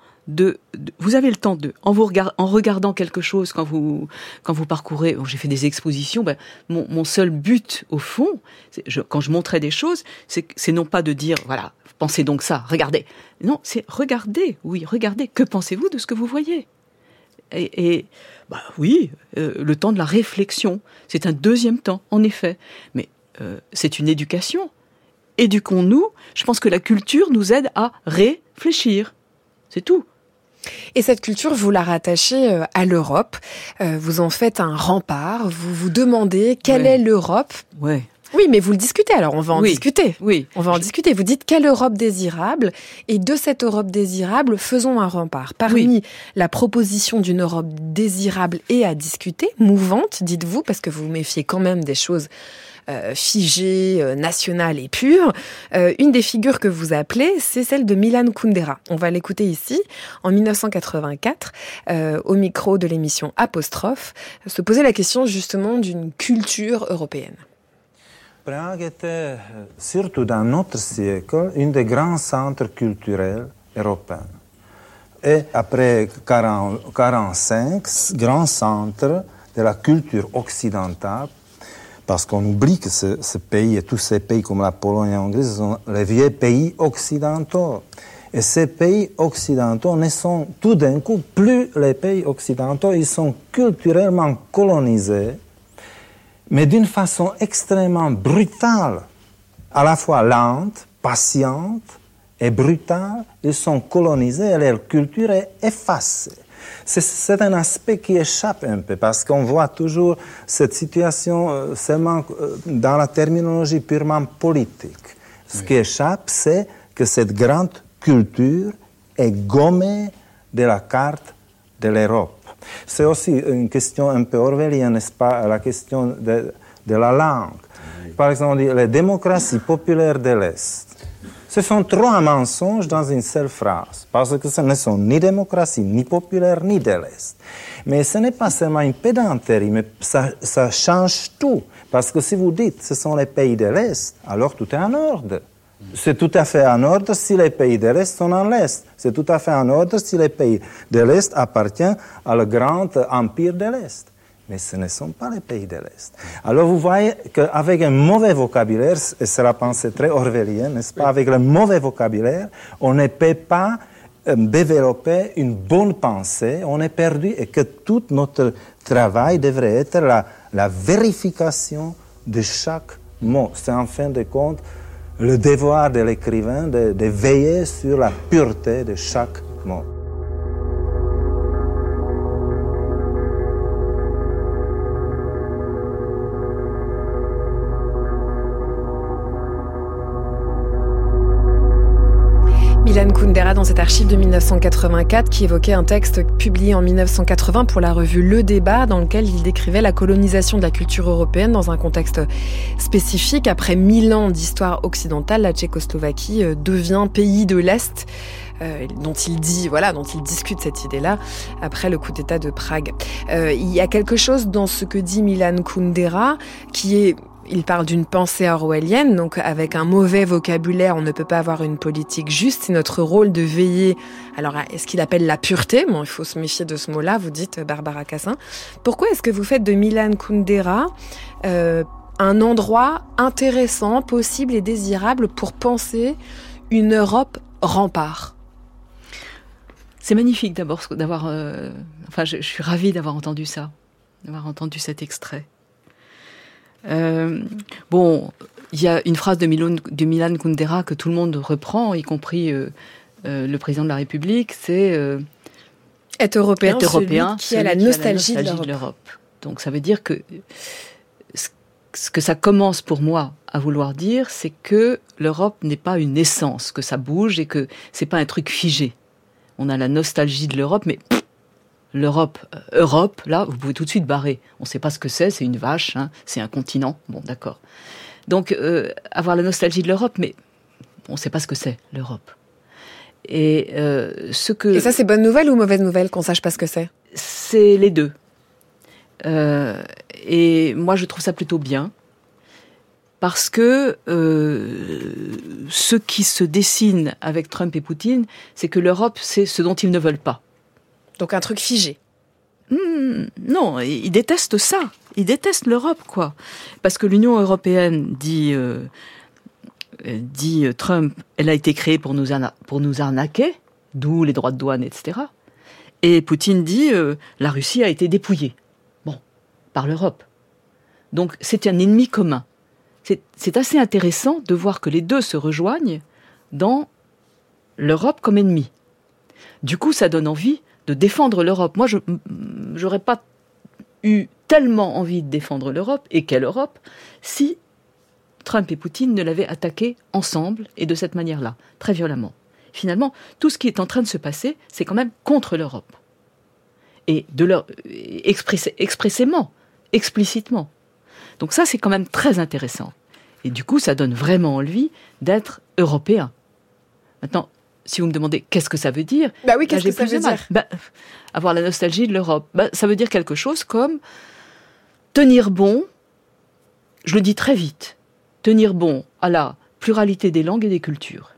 en regardant quelque chose, quand vous parcourez, j'ai fait des expositions, mon seul but au fond, quand je montrais des choses, c'est non pas de dire, voilà, pensez donc ça, regardez. Non, c'est regardez, que pensez-vous de ce que vous voyez ? Et le temps de la réflexion, c'est un deuxième temps, en effet. Mais c'est une éducation. Éduquons-nous, je pense que la culture nous aide à réfléchir. C'est tout. Et cette culture, vous la rattachez à l'Europe. Vous en faites un rempart. Vous vous demandez quelle est l'Europe. Ouais. Oui, mais vous le discutez, alors on va en discuter. Oui. On va en discuter. Vous dites quelle Europe désirable, et de cette Europe désirable, faisons un rempart. Parmi la proposition d'une Europe désirable et à discuter, mouvante, dites-vous, parce que vous vous méfiez quand même des choses figées, nationales et pures, une des figures que vous appelez, c'est celle de Milan Kundera. On va l'écouter ici, en 1984, au micro de l'émission Apostrophe, se poser la question justement d'une culture européenne. Prague était, surtout dans notre siècle, un des grands centres culturels européens. Et après 1945, grand centre de la culture occidentale, parce qu'on oublie que ce pays et tous ces pays comme la Pologne et l'Hongrie sont les vieux pays occidentaux. Et ces pays occidentaux ne sont tout d'un coup plus les pays occidentaux, ils sont culturellement colonisés, mais d'une façon extrêmement brutale, à la fois lente, patiente et brutale. Ils sont colonisés et leur culture est effacée. C'est un aspect qui échappe un peu, parce qu'on voit toujours cette situation seulement dans la terminologie purement politique. Ce qui échappe, c'est que cette grande culture est gommée de la carte de l'Europe. C'est aussi une question un peu orwellienne, n'est-ce pas, la question de la langue. Par exemple, les démocraties populaires de l'Est, ce sont 3 mensonges dans une seule phrase, parce que ce ne sont ni démocraties, ni populaires, ni de l'Est. Mais ce n'est pas seulement une pédanterie, mais ça change tout. Parce que si vous dites que ce sont les pays de l'Est, alors tout est en ordre. C'est tout à fait en ordre si les pays de l'Est sont en l'Est. C'est tout à fait en ordre si les pays de l'Est appartiennent à le grand empire de l'Est. Mais ce ne sont pas les pays de l'Est. Alors vous voyez qu'avec un mauvais vocabulaire, et c'est la pensée très orwellienne, n'est-ce pas, avec le mauvais vocabulaire, on ne peut pas développer une bonne pensée, on est perdu, et que tout notre travail devrait être la vérification de chaque mot. C'est en fin de compte le devoir de l'écrivain de veiller sur la pureté de chaque mot. Milan Kundera dans cette archive de 1984 qui évoquait un texte publié en 1980 pour la revue Le Débat dans lequel il décrivait la colonisation de la culture européenne dans un contexte spécifique. Après 1000 ans d'histoire occidentale, la Tchécoslovaquie devient pays de l'Est, dont il discute cette idée-là après le coup d'État de Prague. Il y a quelque chose dans ce que dit Milan Kundera qui est il parle d'une pensée orwellienne, donc avec un mauvais vocabulaire, on ne peut pas avoir une politique juste. C'est notre rôle de veiller, alors à ce qu'il appelle la pureté. Bon, il faut se méfier de ce mot-là, vous dites Barbara Cassin. Pourquoi est-ce que vous faites de Milan Kundera un endroit intéressant, possible et désirable pour penser une Europe rempart? C'est magnifique d'abord d'avoir... je suis ravie d'avoir entendu ça, d'avoir entendu cet extrait. Il y a une phrase de Milan Kundera que tout le monde reprend, y compris le président de la République, c'est... être européen, celui qui a la nostalgie de l'Europe. Donc ça veut dire que ce que ça commence pour moi à vouloir dire, c'est que l'Europe n'est pas une essence, que ça bouge et que c'est pas un truc figé. On a la nostalgie de l'Europe, mais l'Europe, là, vous pouvez tout de suite barrer. On ne sait pas ce que c'est une vache, hein, c'est un continent. Bon, d'accord. Donc, avoir la nostalgie de l'Europe, mais on ne sait pas ce que c'est, l'Europe. Et ça, c'est bonne nouvelle ou mauvaise nouvelle qu'on ne sache pas ce que c'est? C'est les deux. Et moi, je trouve ça plutôt bien. Parce que ce qui se dessine avec Trump et Poutine, c'est que l'Europe, c'est ce dont ils ne veulent pas. Donc un truc figé. Non, ils détestent ça. Ils détestent l'Europe, quoi. Parce que l'Union européenne, dit Trump, elle a été créée pour nous arnaquer, d'où les droits de douane, etc. Et Poutine dit, la Russie a été dépouillée. Bon, par l'Europe. Donc c'est un ennemi commun. C'est assez intéressant de voir que les deux se rejoignent dans l'Europe comme ennemi. Du coup, ça donne envie de défendre l'Europe. Moi, j'aurais pas eu tellement envie de défendre l'Europe, et quelle Europe, si Trump et Poutine ne l'avaient attaqué ensemble et de cette manière-là, très violemment. Finalement, tout ce qui est en train de se passer, c'est quand même contre l'Europe. Et expressément, explicitement. Donc ça, c'est quand même très intéressant. Et du coup, ça donne vraiment envie d'être européen. Maintenant, si vous me demandez qu'est-ce que ça veut dire... Bah oui, qu'est-ce que ça veut dire ? Avoir la nostalgie de l'Europe. Ça veut dire quelque chose comme tenir bon, je le dis très vite, tenir bon à la pluralité des langues et des cultures.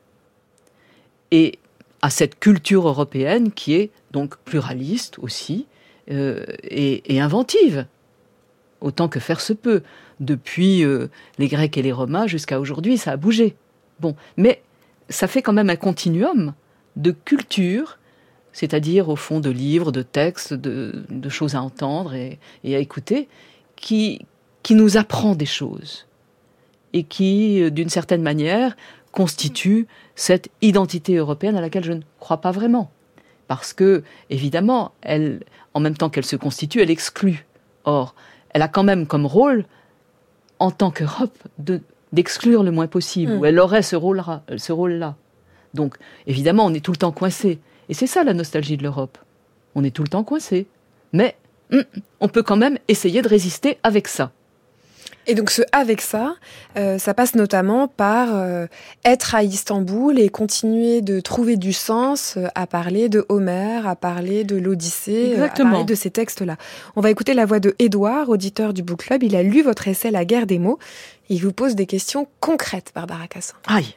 Et à cette culture européenne qui est donc pluraliste aussi et inventive. Autant que faire se peut. Depuis les Grecs et les Romains jusqu'à aujourd'hui, ça a bougé. Bon, mais ça fait quand même un continuum de culture, c'est-à-dire au fond de livres, de textes, de choses à entendre et à écouter, qui nous apprend des choses et qui, d'une certaine manière, constitue cette identité européenne à laquelle je ne crois pas vraiment. Parce que, évidemment, elle, en même temps qu'elle se constitue, elle exclut. Or, elle a quand même comme rôle, en tant qu'Europe, d'exclure le moins possible, où elle aurait ce rôle-là. Donc, évidemment, on est tout le temps coincé. Et c'est ça la nostalgie de l'Europe. On est tout le temps coincé. Mais on peut quand même essayer de résister avec ça. Et donc avec ça, ça passe notamment par être à Istanbul et continuer de trouver du sens à parler de Homère, à parler de l'Odyssée, à parler de ces textes-là. On va écouter la voix de Édouard, auditeur du Book Club. Il a lu votre essai « La guerre des mots ». Il vous pose des questions concrètes, Barbara Cassin. Aïe.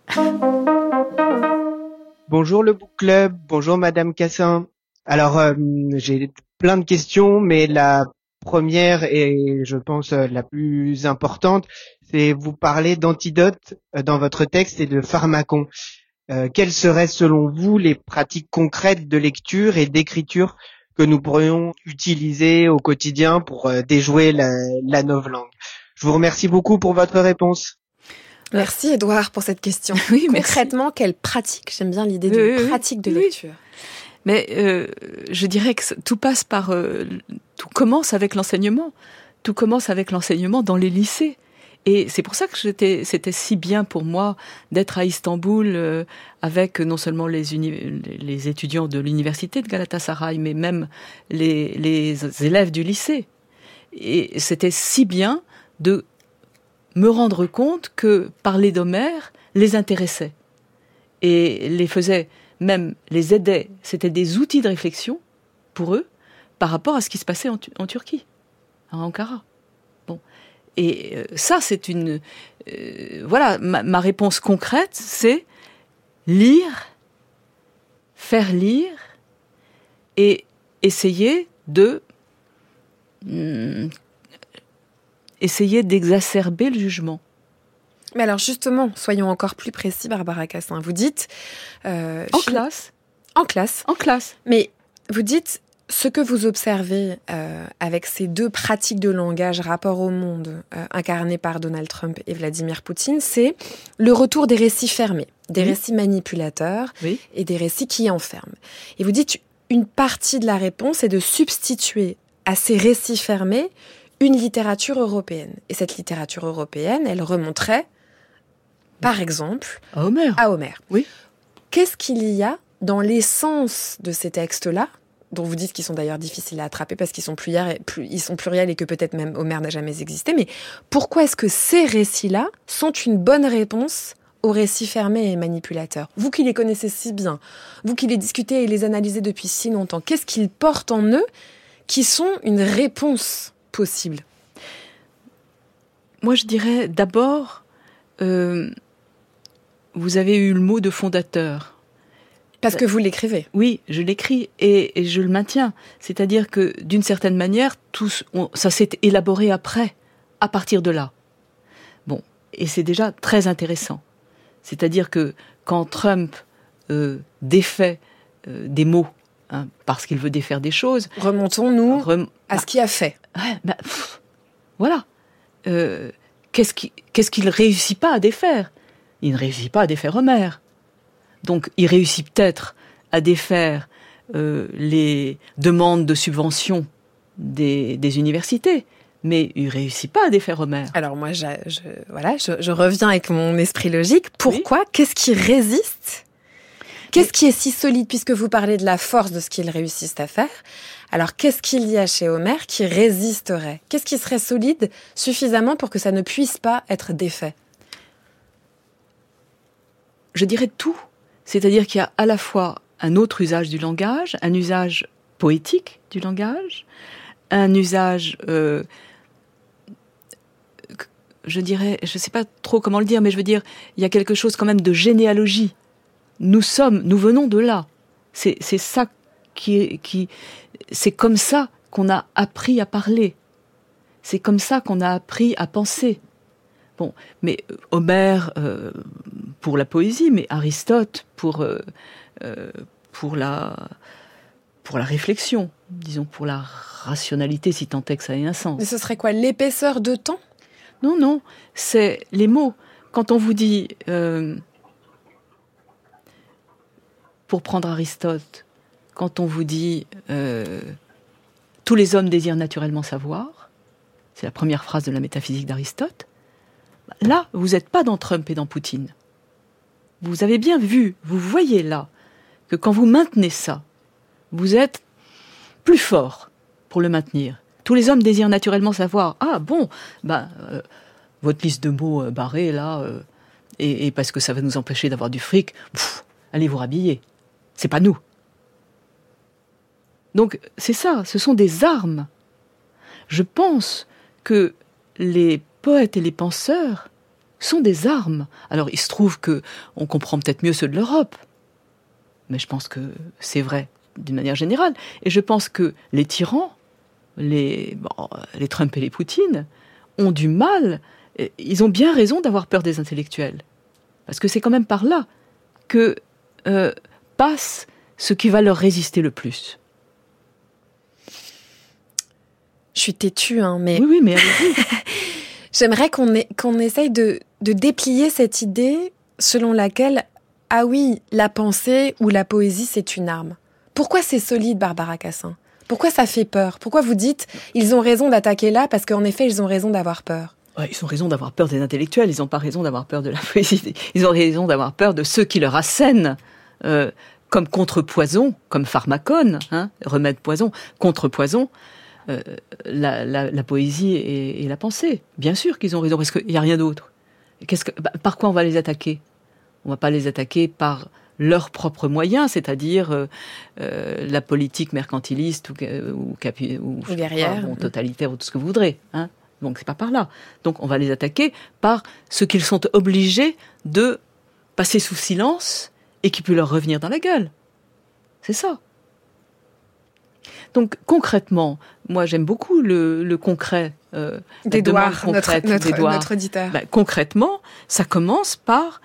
Bonjour le Book Club, bonjour Madame Cassin. Alors, j'ai plein de questions, mais la première et je pense la plus importante, c'est vous parler d'antidotes dans votre texte et de pharmacons. Quelles seraient selon vous les pratiques concrètes de lecture et d'écriture que nous pourrions utiliser au quotidien pour déjouer la novlangue? Je vous remercie beaucoup pour votre réponse. Merci Édouard pour cette question. Oui, concrètement, quelle pratique? J'aime bien l'idée d'une pratique de lecture. Mais je dirais que tout passe par... tout commence avec l'enseignement. Tout commence avec l'enseignement dans les lycées. Et c'est pour ça que c'était si bien pour moi d'être à Istanbul avec non seulement les étudiants de l'université de Galatasaray, mais même les élèves du lycée. Et c'était si bien de me rendre compte que parler d'Homère les intéressait. Et les aidait. C'était des outils de réflexion pour eux par rapport à ce qui se passait en Turquie, à Ankara. Bon. Et ça, c'est une... voilà, ma réponse concrète, c'est lire, faire lire et essayer d'exacerber le jugement. Mais alors justement, soyons encore plus précis, Barbara Cassin. Vous dites... En classe. En classe. En classe. Mais vous dites, ce que vous observez avec ces deux pratiques de langage, rapport au monde, incarnées par Donald Trump et Vladimir Poutine, c'est le retour des récits fermés, des récits manipulateurs et des récits qui enferment. Et vous dites, une partie de la réponse est de substituer à ces récits fermés une littérature européenne. Et cette littérature européenne, elle remonterait, par exemple, à Homère. Oui. Qu'est-ce qu'il y a dans l'essence de ces textes-là, dont vous dites qu'ils sont d'ailleurs difficiles à attraper parce qu'ils sont pluriels et que peut-être même Homère n'a jamais existé, mais pourquoi est-ce que ces récits-là sont une bonne réponse aux récits fermés et manipulateurs? Vous qui les connaissez si bien, vous qui les discutez et les analysez depuis si longtemps, qu'est-ce qu'ils portent en eux qui sont une réponse possible? Moi, je dirais d'abord, vous avez eu le mot de fondateur. Parce que vous l'écrivez. Oui, je l'écris et je le maintiens. C'est-à-dire que, d'une certaine manière, ça s'est élaboré après, à partir de là. Bon, et c'est déjà très intéressant. C'est-à-dire que quand Trump défait des mots, parce qu'il veut défaire des choses... Remontons-nous à ce qu'il a fait. Voilà. Qu'est-ce qu'il réussit pas à défaire? Il ne réussit pas à défaire Homère. Donc, il réussit peut-être à défaire les demandes de subventions des universités, mais il ne réussit pas à défaire Homère. Alors moi, je reviens avec mon esprit logique. Pourquoi? Qu'est-ce qui résiste? Qu'est-ce qui est si solide, puisque vous parlez de la force de ce qu'ils réussissent à faire? Alors, qu'est-ce qu'il y a chez Homère qui résisterait? Qu'est-ce qui serait solide suffisamment pour que ça ne puisse pas être défait? Je dirais tout. C'est-à-dire qu'il y a à la fois un autre usage du langage, un usage poétique du langage, un usage, je dirais, je ne sais pas trop comment le dire, mais je veux dire, il y a quelque chose quand même de généalogie. Nous venons de là. C'est ça c'est comme ça qu'on a appris à parler. C'est comme ça qu'on a appris à penser. Bon, mais Homère pour la poésie, mais Aristote pour la réflexion, disons pour la rationalité, si tant est que ça ait un sens. Mais ce serait quoi, l'épaisseur de temps? Non, c'est les mots. Quand on vous dit, pour prendre Aristote, quand on vous dit tous les hommes désirent naturellement savoir, c'est la première phrase de la métaphysique d'Aristote. Là, vous n'êtes pas dans Trump et dans Poutine. Vous avez bien vu, vous voyez là, que quand vous maintenez ça, vous êtes plus fort pour le maintenir. Tous les hommes désirent naturellement savoir. Ah bon, votre liste de mots barrée là, et parce que ça va nous empêcher d'avoir du fric, allez vous rhabiller. C'est pas nous. Donc c'est ça, ce sont des armes. Je pense que les poètes et les penseurs sont des armes. Alors il se trouve que on comprend peut-être mieux ceux de l'Europe, mais je pense que c'est vrai d'une manière générale. Et je pense que les tyrans, les Trump et les Poutine, ont du mal. Ils ont bien raison d'avoir peur des intellectuels, parce que c'est quand même par là que passe ce qui va leur résister le plus. Je suis têtue, mais... Oui, mais allez-y. J'aimerais qu'on essaye de déplier cette idée selon laquelle, ah oui, la pensée ou la poésie, c'est une arme. Pourquoi c'est solide, Barbara Cassin? Pourquoi ça fait peur? Pourquoi vous dites, ils ont raison d'attaquer là, parce qu'en effet, ils ont raison d'avoir peur? Ouais, ils ont raison d'avoir peur des intellectuels, ils n'ont pas raison d'avoir peur de la poésie. Ils ont raison d'avoir peur de ceux qui leur assènent comme contrepoison, comme pharmacone, remède poison, contrepoison, la poésie et la pensée. Bien sûr qu'ils ont raison, parce qu'il n'y a rien d'autre. Par quoi on va les attaquer? On ne va pas les attaquer par leurs propres moyens, c'est-à-dire la politique mercantiliste ou guerrière, totalitaire, ou tout ce que vous voudrez. Donc c'est pas par là. Donc on va les attaquer par ce qu'ils sont obligés de passer sous silence et qui peut leur revenir dans la gueule. C'est ça. Donc concrètement, moi j'aime beaucoup le concret. d'Édouard, notre auditeur. Concrètement, ça commence par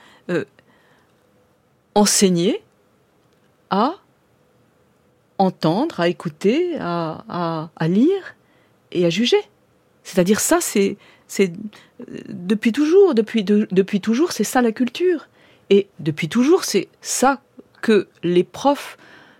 enseigner à entendre, à écouter, à lire et à juger. C'est-à-dire ça, c'est depuis toujours, depuis toujours, c'est ça la culture. Et depuis toujours, c'est ça que les profs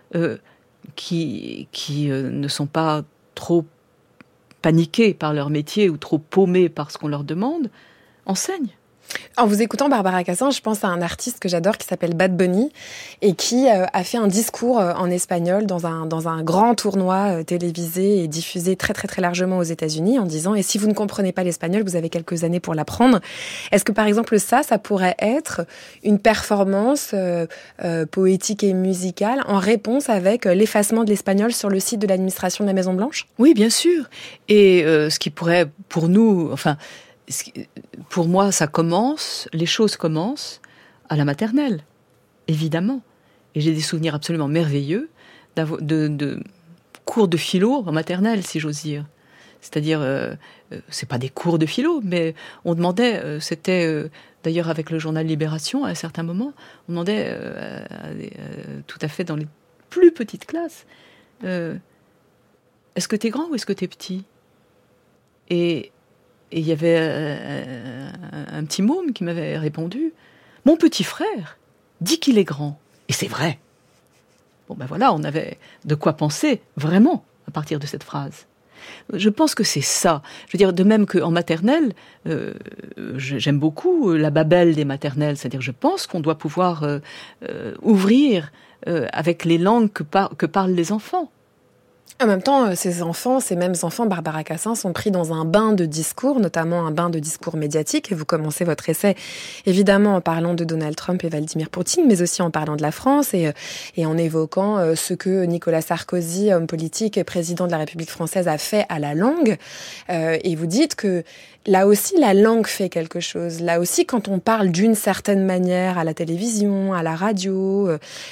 qui ne sont pas trop paniqués par leur métier ou trop paumés par ce qu'on leur demande, enseignent. En vous écoutant, Barbara Cassin, je pense à un artiste que j'adore qui s'appelle Bad Bunny et qui a fait un discours en espagnol dans un grand tournoi télévisé et diffusé très très très largement aux États-Unis en disant « Et si vous ne comprenez pas l'espagnol, vous avez quelques années pour l'apprendre ». Est-ce que par exemple ça pourrait être une performance poétique et musicale en réponse avec l'effacement de l'espagnol sur le site de l'administration de la Maison-Blanche ? Oui, bien sûr. Et ce qui pourrait, pour nous, pour moi, les choses commencent à la maternelle, évidemment. Et j'ai des souvenirs absolument merveilleux de cours de philo en maternelle, si j'ose dire. C'est-à-dire, c'est pas des cours de philo, mais on demandait, c'était d'ailleurs avec le journal Libération, à un certain moment, on demandait tout à fait dans les plus petites classes, est-ce que t'es grand ou est-ce que t'es petit ? Et il y avait un petit môme qui m'avait répondu « Mon petit frère dit qu'il est grand. » Et c'est vrai. Bon ben voilà, on avait de quoi penser, vraiment, à partir de cette phrase. Je pense que c'est ça. Je veux dire, de même qu'en maternelle, j'aime beaucoup la babelle des maternelles. C'est-à-dire, je pense qu'on doit pouvoir ouvrir avec les langues que parlent les enfants. En même temps, ces mêmes enfants, Barbara Cassin, sont pris dans un bain de discours, notamment un bain de discours médiatique. Et vous commencez votre essai, évidemment, en parlant de Donald Trump et Vladimir Poutine, mais aussi en parlant de la France et en évoquant ce que Nicolas Sarkozy, homme politique et président de la République française, a fait à la langue. Et vous dites que là aussi, la langue fait quelque chose. Là aussi, quand on parle d'une certaine manière à la télévision, à la radio,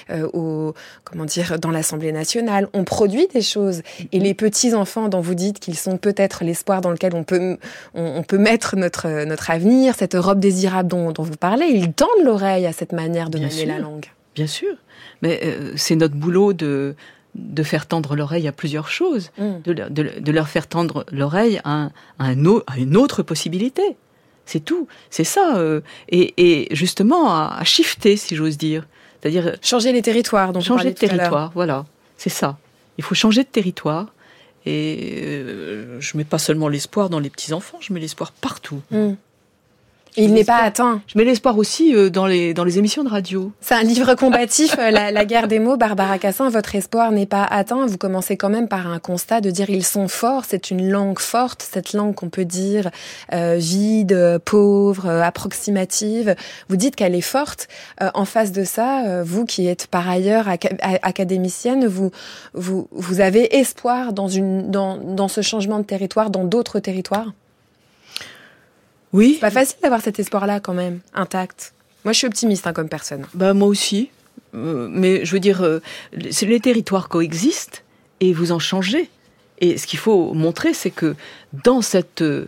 dans l'Assemblée nationale, on produit des choses. Et les petits-enfants dont vous dites qu'ils sont peut-être l'espoir dans lequel on peut mettre notre avenir, cette Europe désirable dont vous parlez, ils tendent l'oreille à cette manière de manier la langue. Bien sûr. Mais c'est notre boulot de faire tendre l'oreille à plusieurs choses, de leur faire tendre l'oreille à une autre possibilité. C'est tout. C'est ça. Et justement, à shifter, si j'ose dire. C'est-à-dire changer les territoires dont changer de territoire, voilà. C'est ça. Il faut changer de territoire. Et je mets pas seulement l'espoir dans les petits-enfants, je mets l'espoir partout. Et il n'est pas atteint. Je mets l'espoir aussi dans les émissions de radio. C'est un livre combatif, la guerre des mots. Barbara Cassin, votre espoir n'est pas atteint. Vous commencez quand même par un constat de dire ils sont forts. C'est une langue forte, cette langue qu'on peut dire vide, pauvre, approximative. Vous dites qu'elle est forte. En face de ça, vous qui êtes par ailleurs académicienne, vous avez espoir dans ce changement de territoire, dans d'autres territoires ? Oui. C'est pas facile d'avoir cet espoir-là quand même, intact. Moi, je suis optimiste comme personne. Moi aussi. Mais je veux dire, les territoires coexistent et vous en changez. Et ce qu'il faut montrer, c'est que dans ce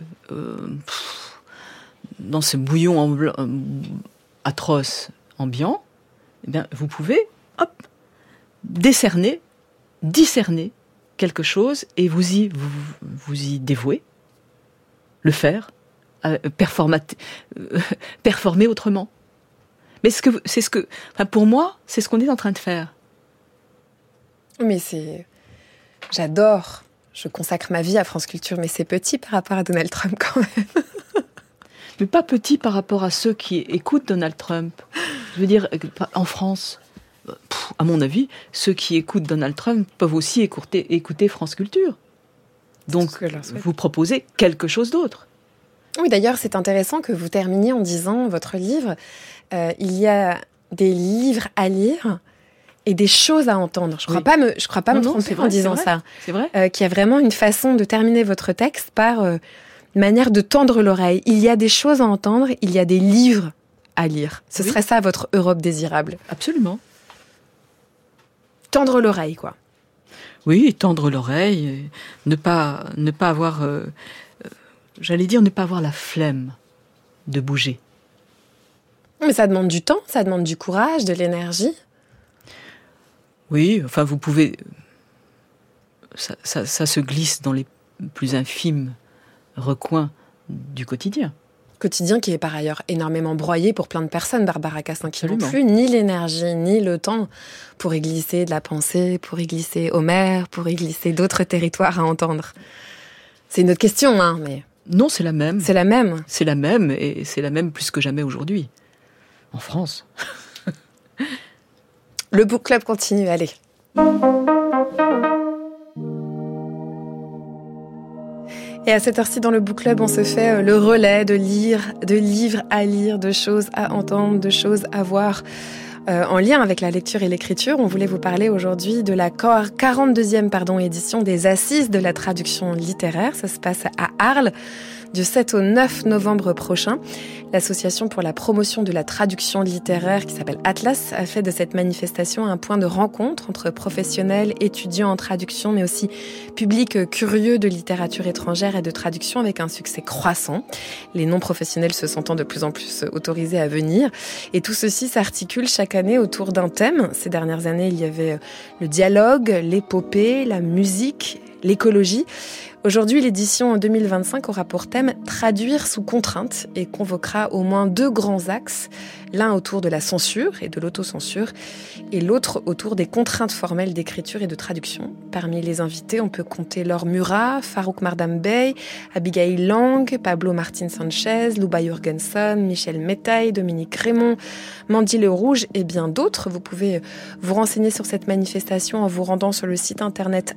bouillon atroce ambiant, eh bien, vous pouvez, discerner quelque chose et vous y dévouer, le faire. Performer autrement. Mais pour moi, c'est ce qu'on est en train de faire. Mais j'adore. Je consacre ma vie à France Culture, mais c'est petit par rapport à Donald Trump quand même. Mais pas petit par rapport à ceux qui écoutent Donald Trump. Je veux dire, en France, à mon avis, ceux qui écoutent Donald Trump peuvent aussi écouter France Culture. Donc, vous proposez quelque chose d'autre. Oui, d'ailleurs, c'est intéressant que vous terminiez en disant, votre livre, il y a des livres à lire et des choses à entendre. Je crois pas me tromper en disant ça. C'est vrai. Qu'il y a vraiment une façon de terminer votre texte par Une manière de tendre l'oreille. Il y a des choses à entendre, il y a des livres à lire. Ce serait ça votre Europe désirable. Absolument. Tendre l'oreille, quoi. Oui, tendre l'oreille, ne pas avoir, ne pas avoir la flemme de bouger. Mais ça demande du temps, ça demande du courage, de l'énergie. Oui, enfin vous pouvez... Ça se glisse dans les plus infimes recoins du quotidien. Quotidien qui est par ailleurs énormément broyé pour plein de personnes, Barbara Cassin, qui n'ont Absolument. plus ni l'énergie, ni le temps pour y glisser de la pensée, pour y glisser Homère, pour y glisser d'autres territoires à entendre. C'est une autre question, hein, mais... Non, c'est la même. C'est la même. C'est la même, et c'est la même plus que jamais aujourd'hui. En France. Le book club continue, allez. Et à cette heure-ci, dans le book club, on se fait le relais de livres à lire, de choses à entendre, de choses à voir. En lien avec la lecture et l'écriture, on voulait vous parler aujourd'hui de la 42e édition des Assises de la traduction littéraire. Ça se passe à Arles du 7 au 9 novembre prochain. L'association pour la promotion de la traduction littéraire, qui s'appelle Atlas, a fait de cette manifestation un point de rencontre entre professionnels, étudiants en traduction, mais aussi public curieux de littérature étrangère et de traduction, avec un succès croissant. Les non-professionnels se sentant de plus en plus autorisés à venir. Et tout ceci s'articule chaque année autour d'un thème. Ces dernières années, il y avait le dialogue, l'épopée, la musique, l'écologie. Aujourd'hui, l'édition 2025 aura pour thème « Traduire sous contrainte » et convoquera au moins 2 grands axes, l'un autour de la censure et de l'autocensure, et l'autre autour des contraintes formelles d'écriture et de traduction. Parmi les invités, on peut compter Laure Murat, Farouk Mardam Bey, Abigail Lang, Pablo Martin Sanchez, Luba Jurgenson, Michel Métaille, Dominique Raymond, Mandy Le Rouge et bien d'autres. Vous pouvez vous renseigner sur cette manifestation en vous rendant sur le site internet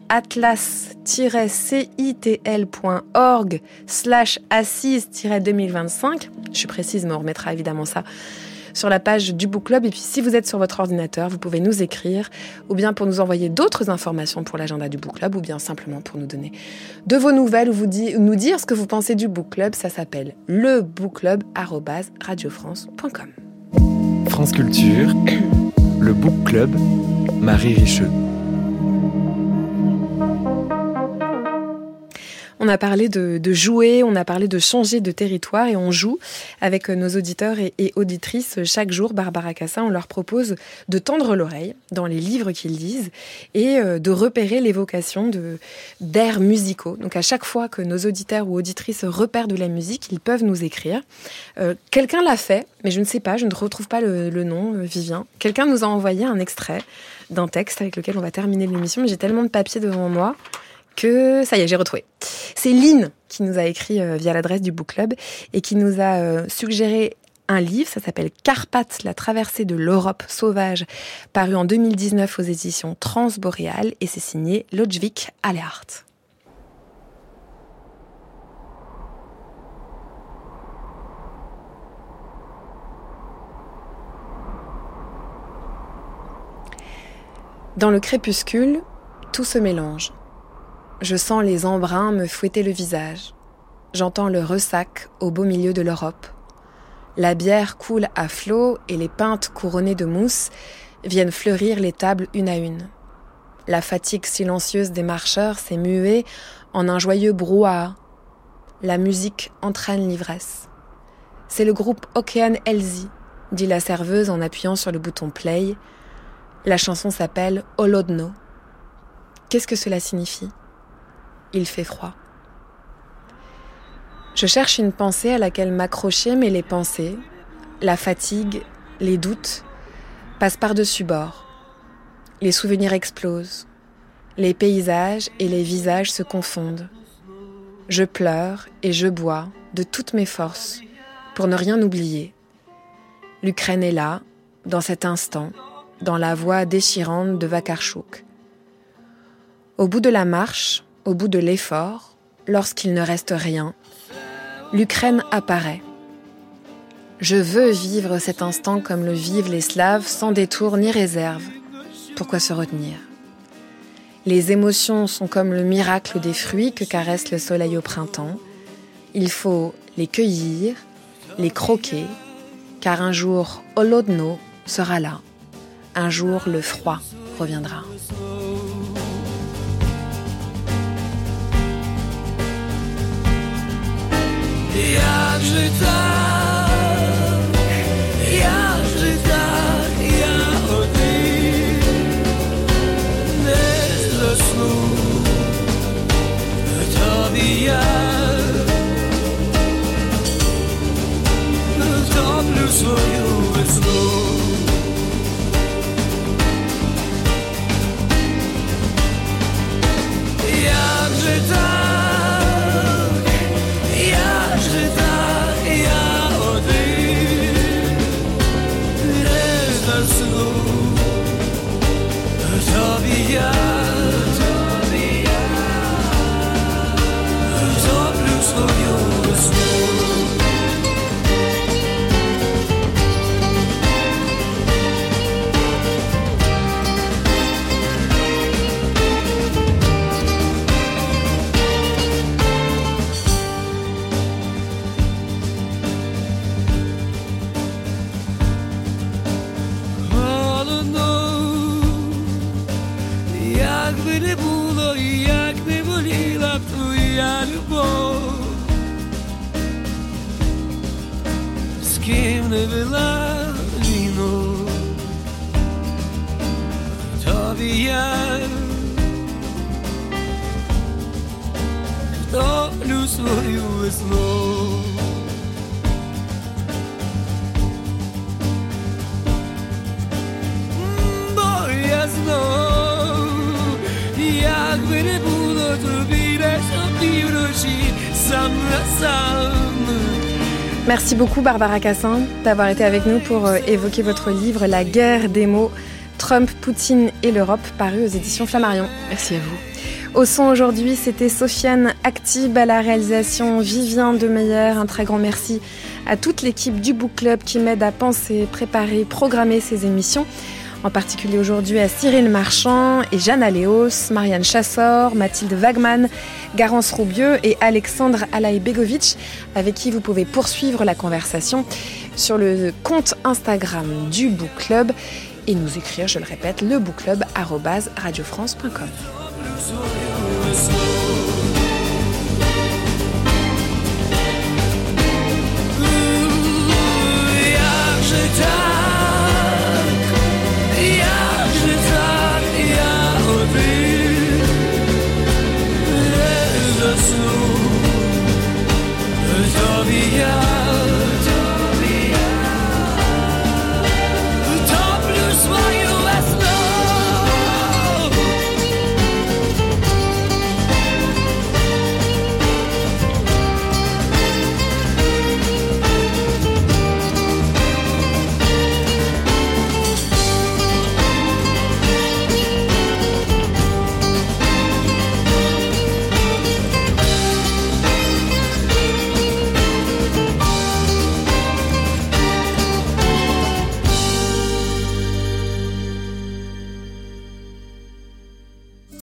atlas-citl.org/assise-2025. Je suis précise, mais on remettra évidemment ça sur la page du Book Club. Et puis, si vous êtes sur votre ordinateur, vous pouvez nous écrire, ou bien pour nous envoyer d'autres informations pour l'agenda du Book Club, ou bien simplement pour nous donner de vos nouvelles, ou nous dire ce que vous pensez du Book Club. Ça s'appelle lebookclub@radiofrance.com. France Culture, le Book Club, Marie Richeux. On a parlé de jouer, on a parlé de changer de territoire et on joue avec nos auditeurs et auditrices. Chaque jour, Barbara Cassin, on leur propose de tendre l'oreille dans les livres qu'ils lisent et de repérer l'évocation d'airs musicaux. Donc à chaque fois que nos auditeurs ou auditrices repèrent de la musique, ils peuvent nous écrire. Quelqu'un l'a fait, mais je ne sais pas, je ne retrouve pas le nom, Vivien. Quelqu'un nous a envoyé un extrait d'un texte avec lequel on va terminer l'émission. J'ai tellement de papier devant moi que ça y est, j'ai retrouvé. C'est Lynn qui nous a écrit via l'adresse du Book Club et qui nous a suggéré un livre. Ça s'appelle Carpates, la traversée de l'Europe sauvage, paru en 2019 aux éditions Transboréal, et c'est signé Lodvik Alehart. Dans le crépuscule, tout se mélange. Je sens les embruns me fouetter le visage. J'entends le ressac au beau milieu de l'Europe. La bière coule à flots et les pintes couronnées de mousse viennent fleurir les tables une à une. La fatigue silencieuse des marcheurs s'est muée en un joyeux brouhaha. La musique entraîne l'ivresse. C'est le groupe Okean Elzy, dit la serveuse en appuyant sur le bouton play. La chanson s'appelle Holodno. Qu'est-ce que cela signifie ? Il fait froid. Je cherche une pensée à laquelle m'accrocher, mais les pensées, la fatigue, les doutes, passent par-dessus bord. Les souvenirs explosent. Les paysages et les visages se confondent. Je pleure et je bois de toutes mes forces pour ne rien oublier. L'Ukraine est là, dans cet instant, dans la voix déchirante de Vakarchuk. Au bout de la marche, au bout de l'effort, lorsqu'il ne reste rien, l'Ukraine apparaît. Je veux vivre cet instant comme le vivent les Slaves, sans détour ni réserve. Pourquoi se retenir ? Les émotions sont comme le miracle des fruits que caresse le soleil au printemps. Il faut les cueillir, les croquer, car un jour Holodno sera là. Un jour le froid reviendra. Jakże tak, ja один не засну, тобі я топлю свою весну. Jakże tak, ja один не засну, тобі я топлю свою весну. Якби не було і як не боліла б твоя любов, з ким не вела війну, тобі я топлю свою весну. Бо я знов, якби не було тобі, не півночі сам на сам. Merci beaucoup Barbara Cassin d'avoir été avec nous pour évoquer votre livre La guerre des mots, Trump, Poutine et l'Europe, paru aux éditions Flammarion. Merci à vous. Au son aujourd'hui, c'était Sofiane Actib à la réalisation, Vivien Demeyer. Un très grand merci à toute l'équipe du Book Club qui m'aide à penser, préparer, programmer ces émissions. En particulier aujourd'hui à Cyril Marchand et Jeanne Aléos, Marianne Chassor, Mathilde Wagman, Garance Roubieux et Alexandre Alaïbegovic, avec qui vous pouvez poursuivre la conversation sur le compte Instagram du Book Club et nous écrire, je le répète, lebookclub@radiofrance.com.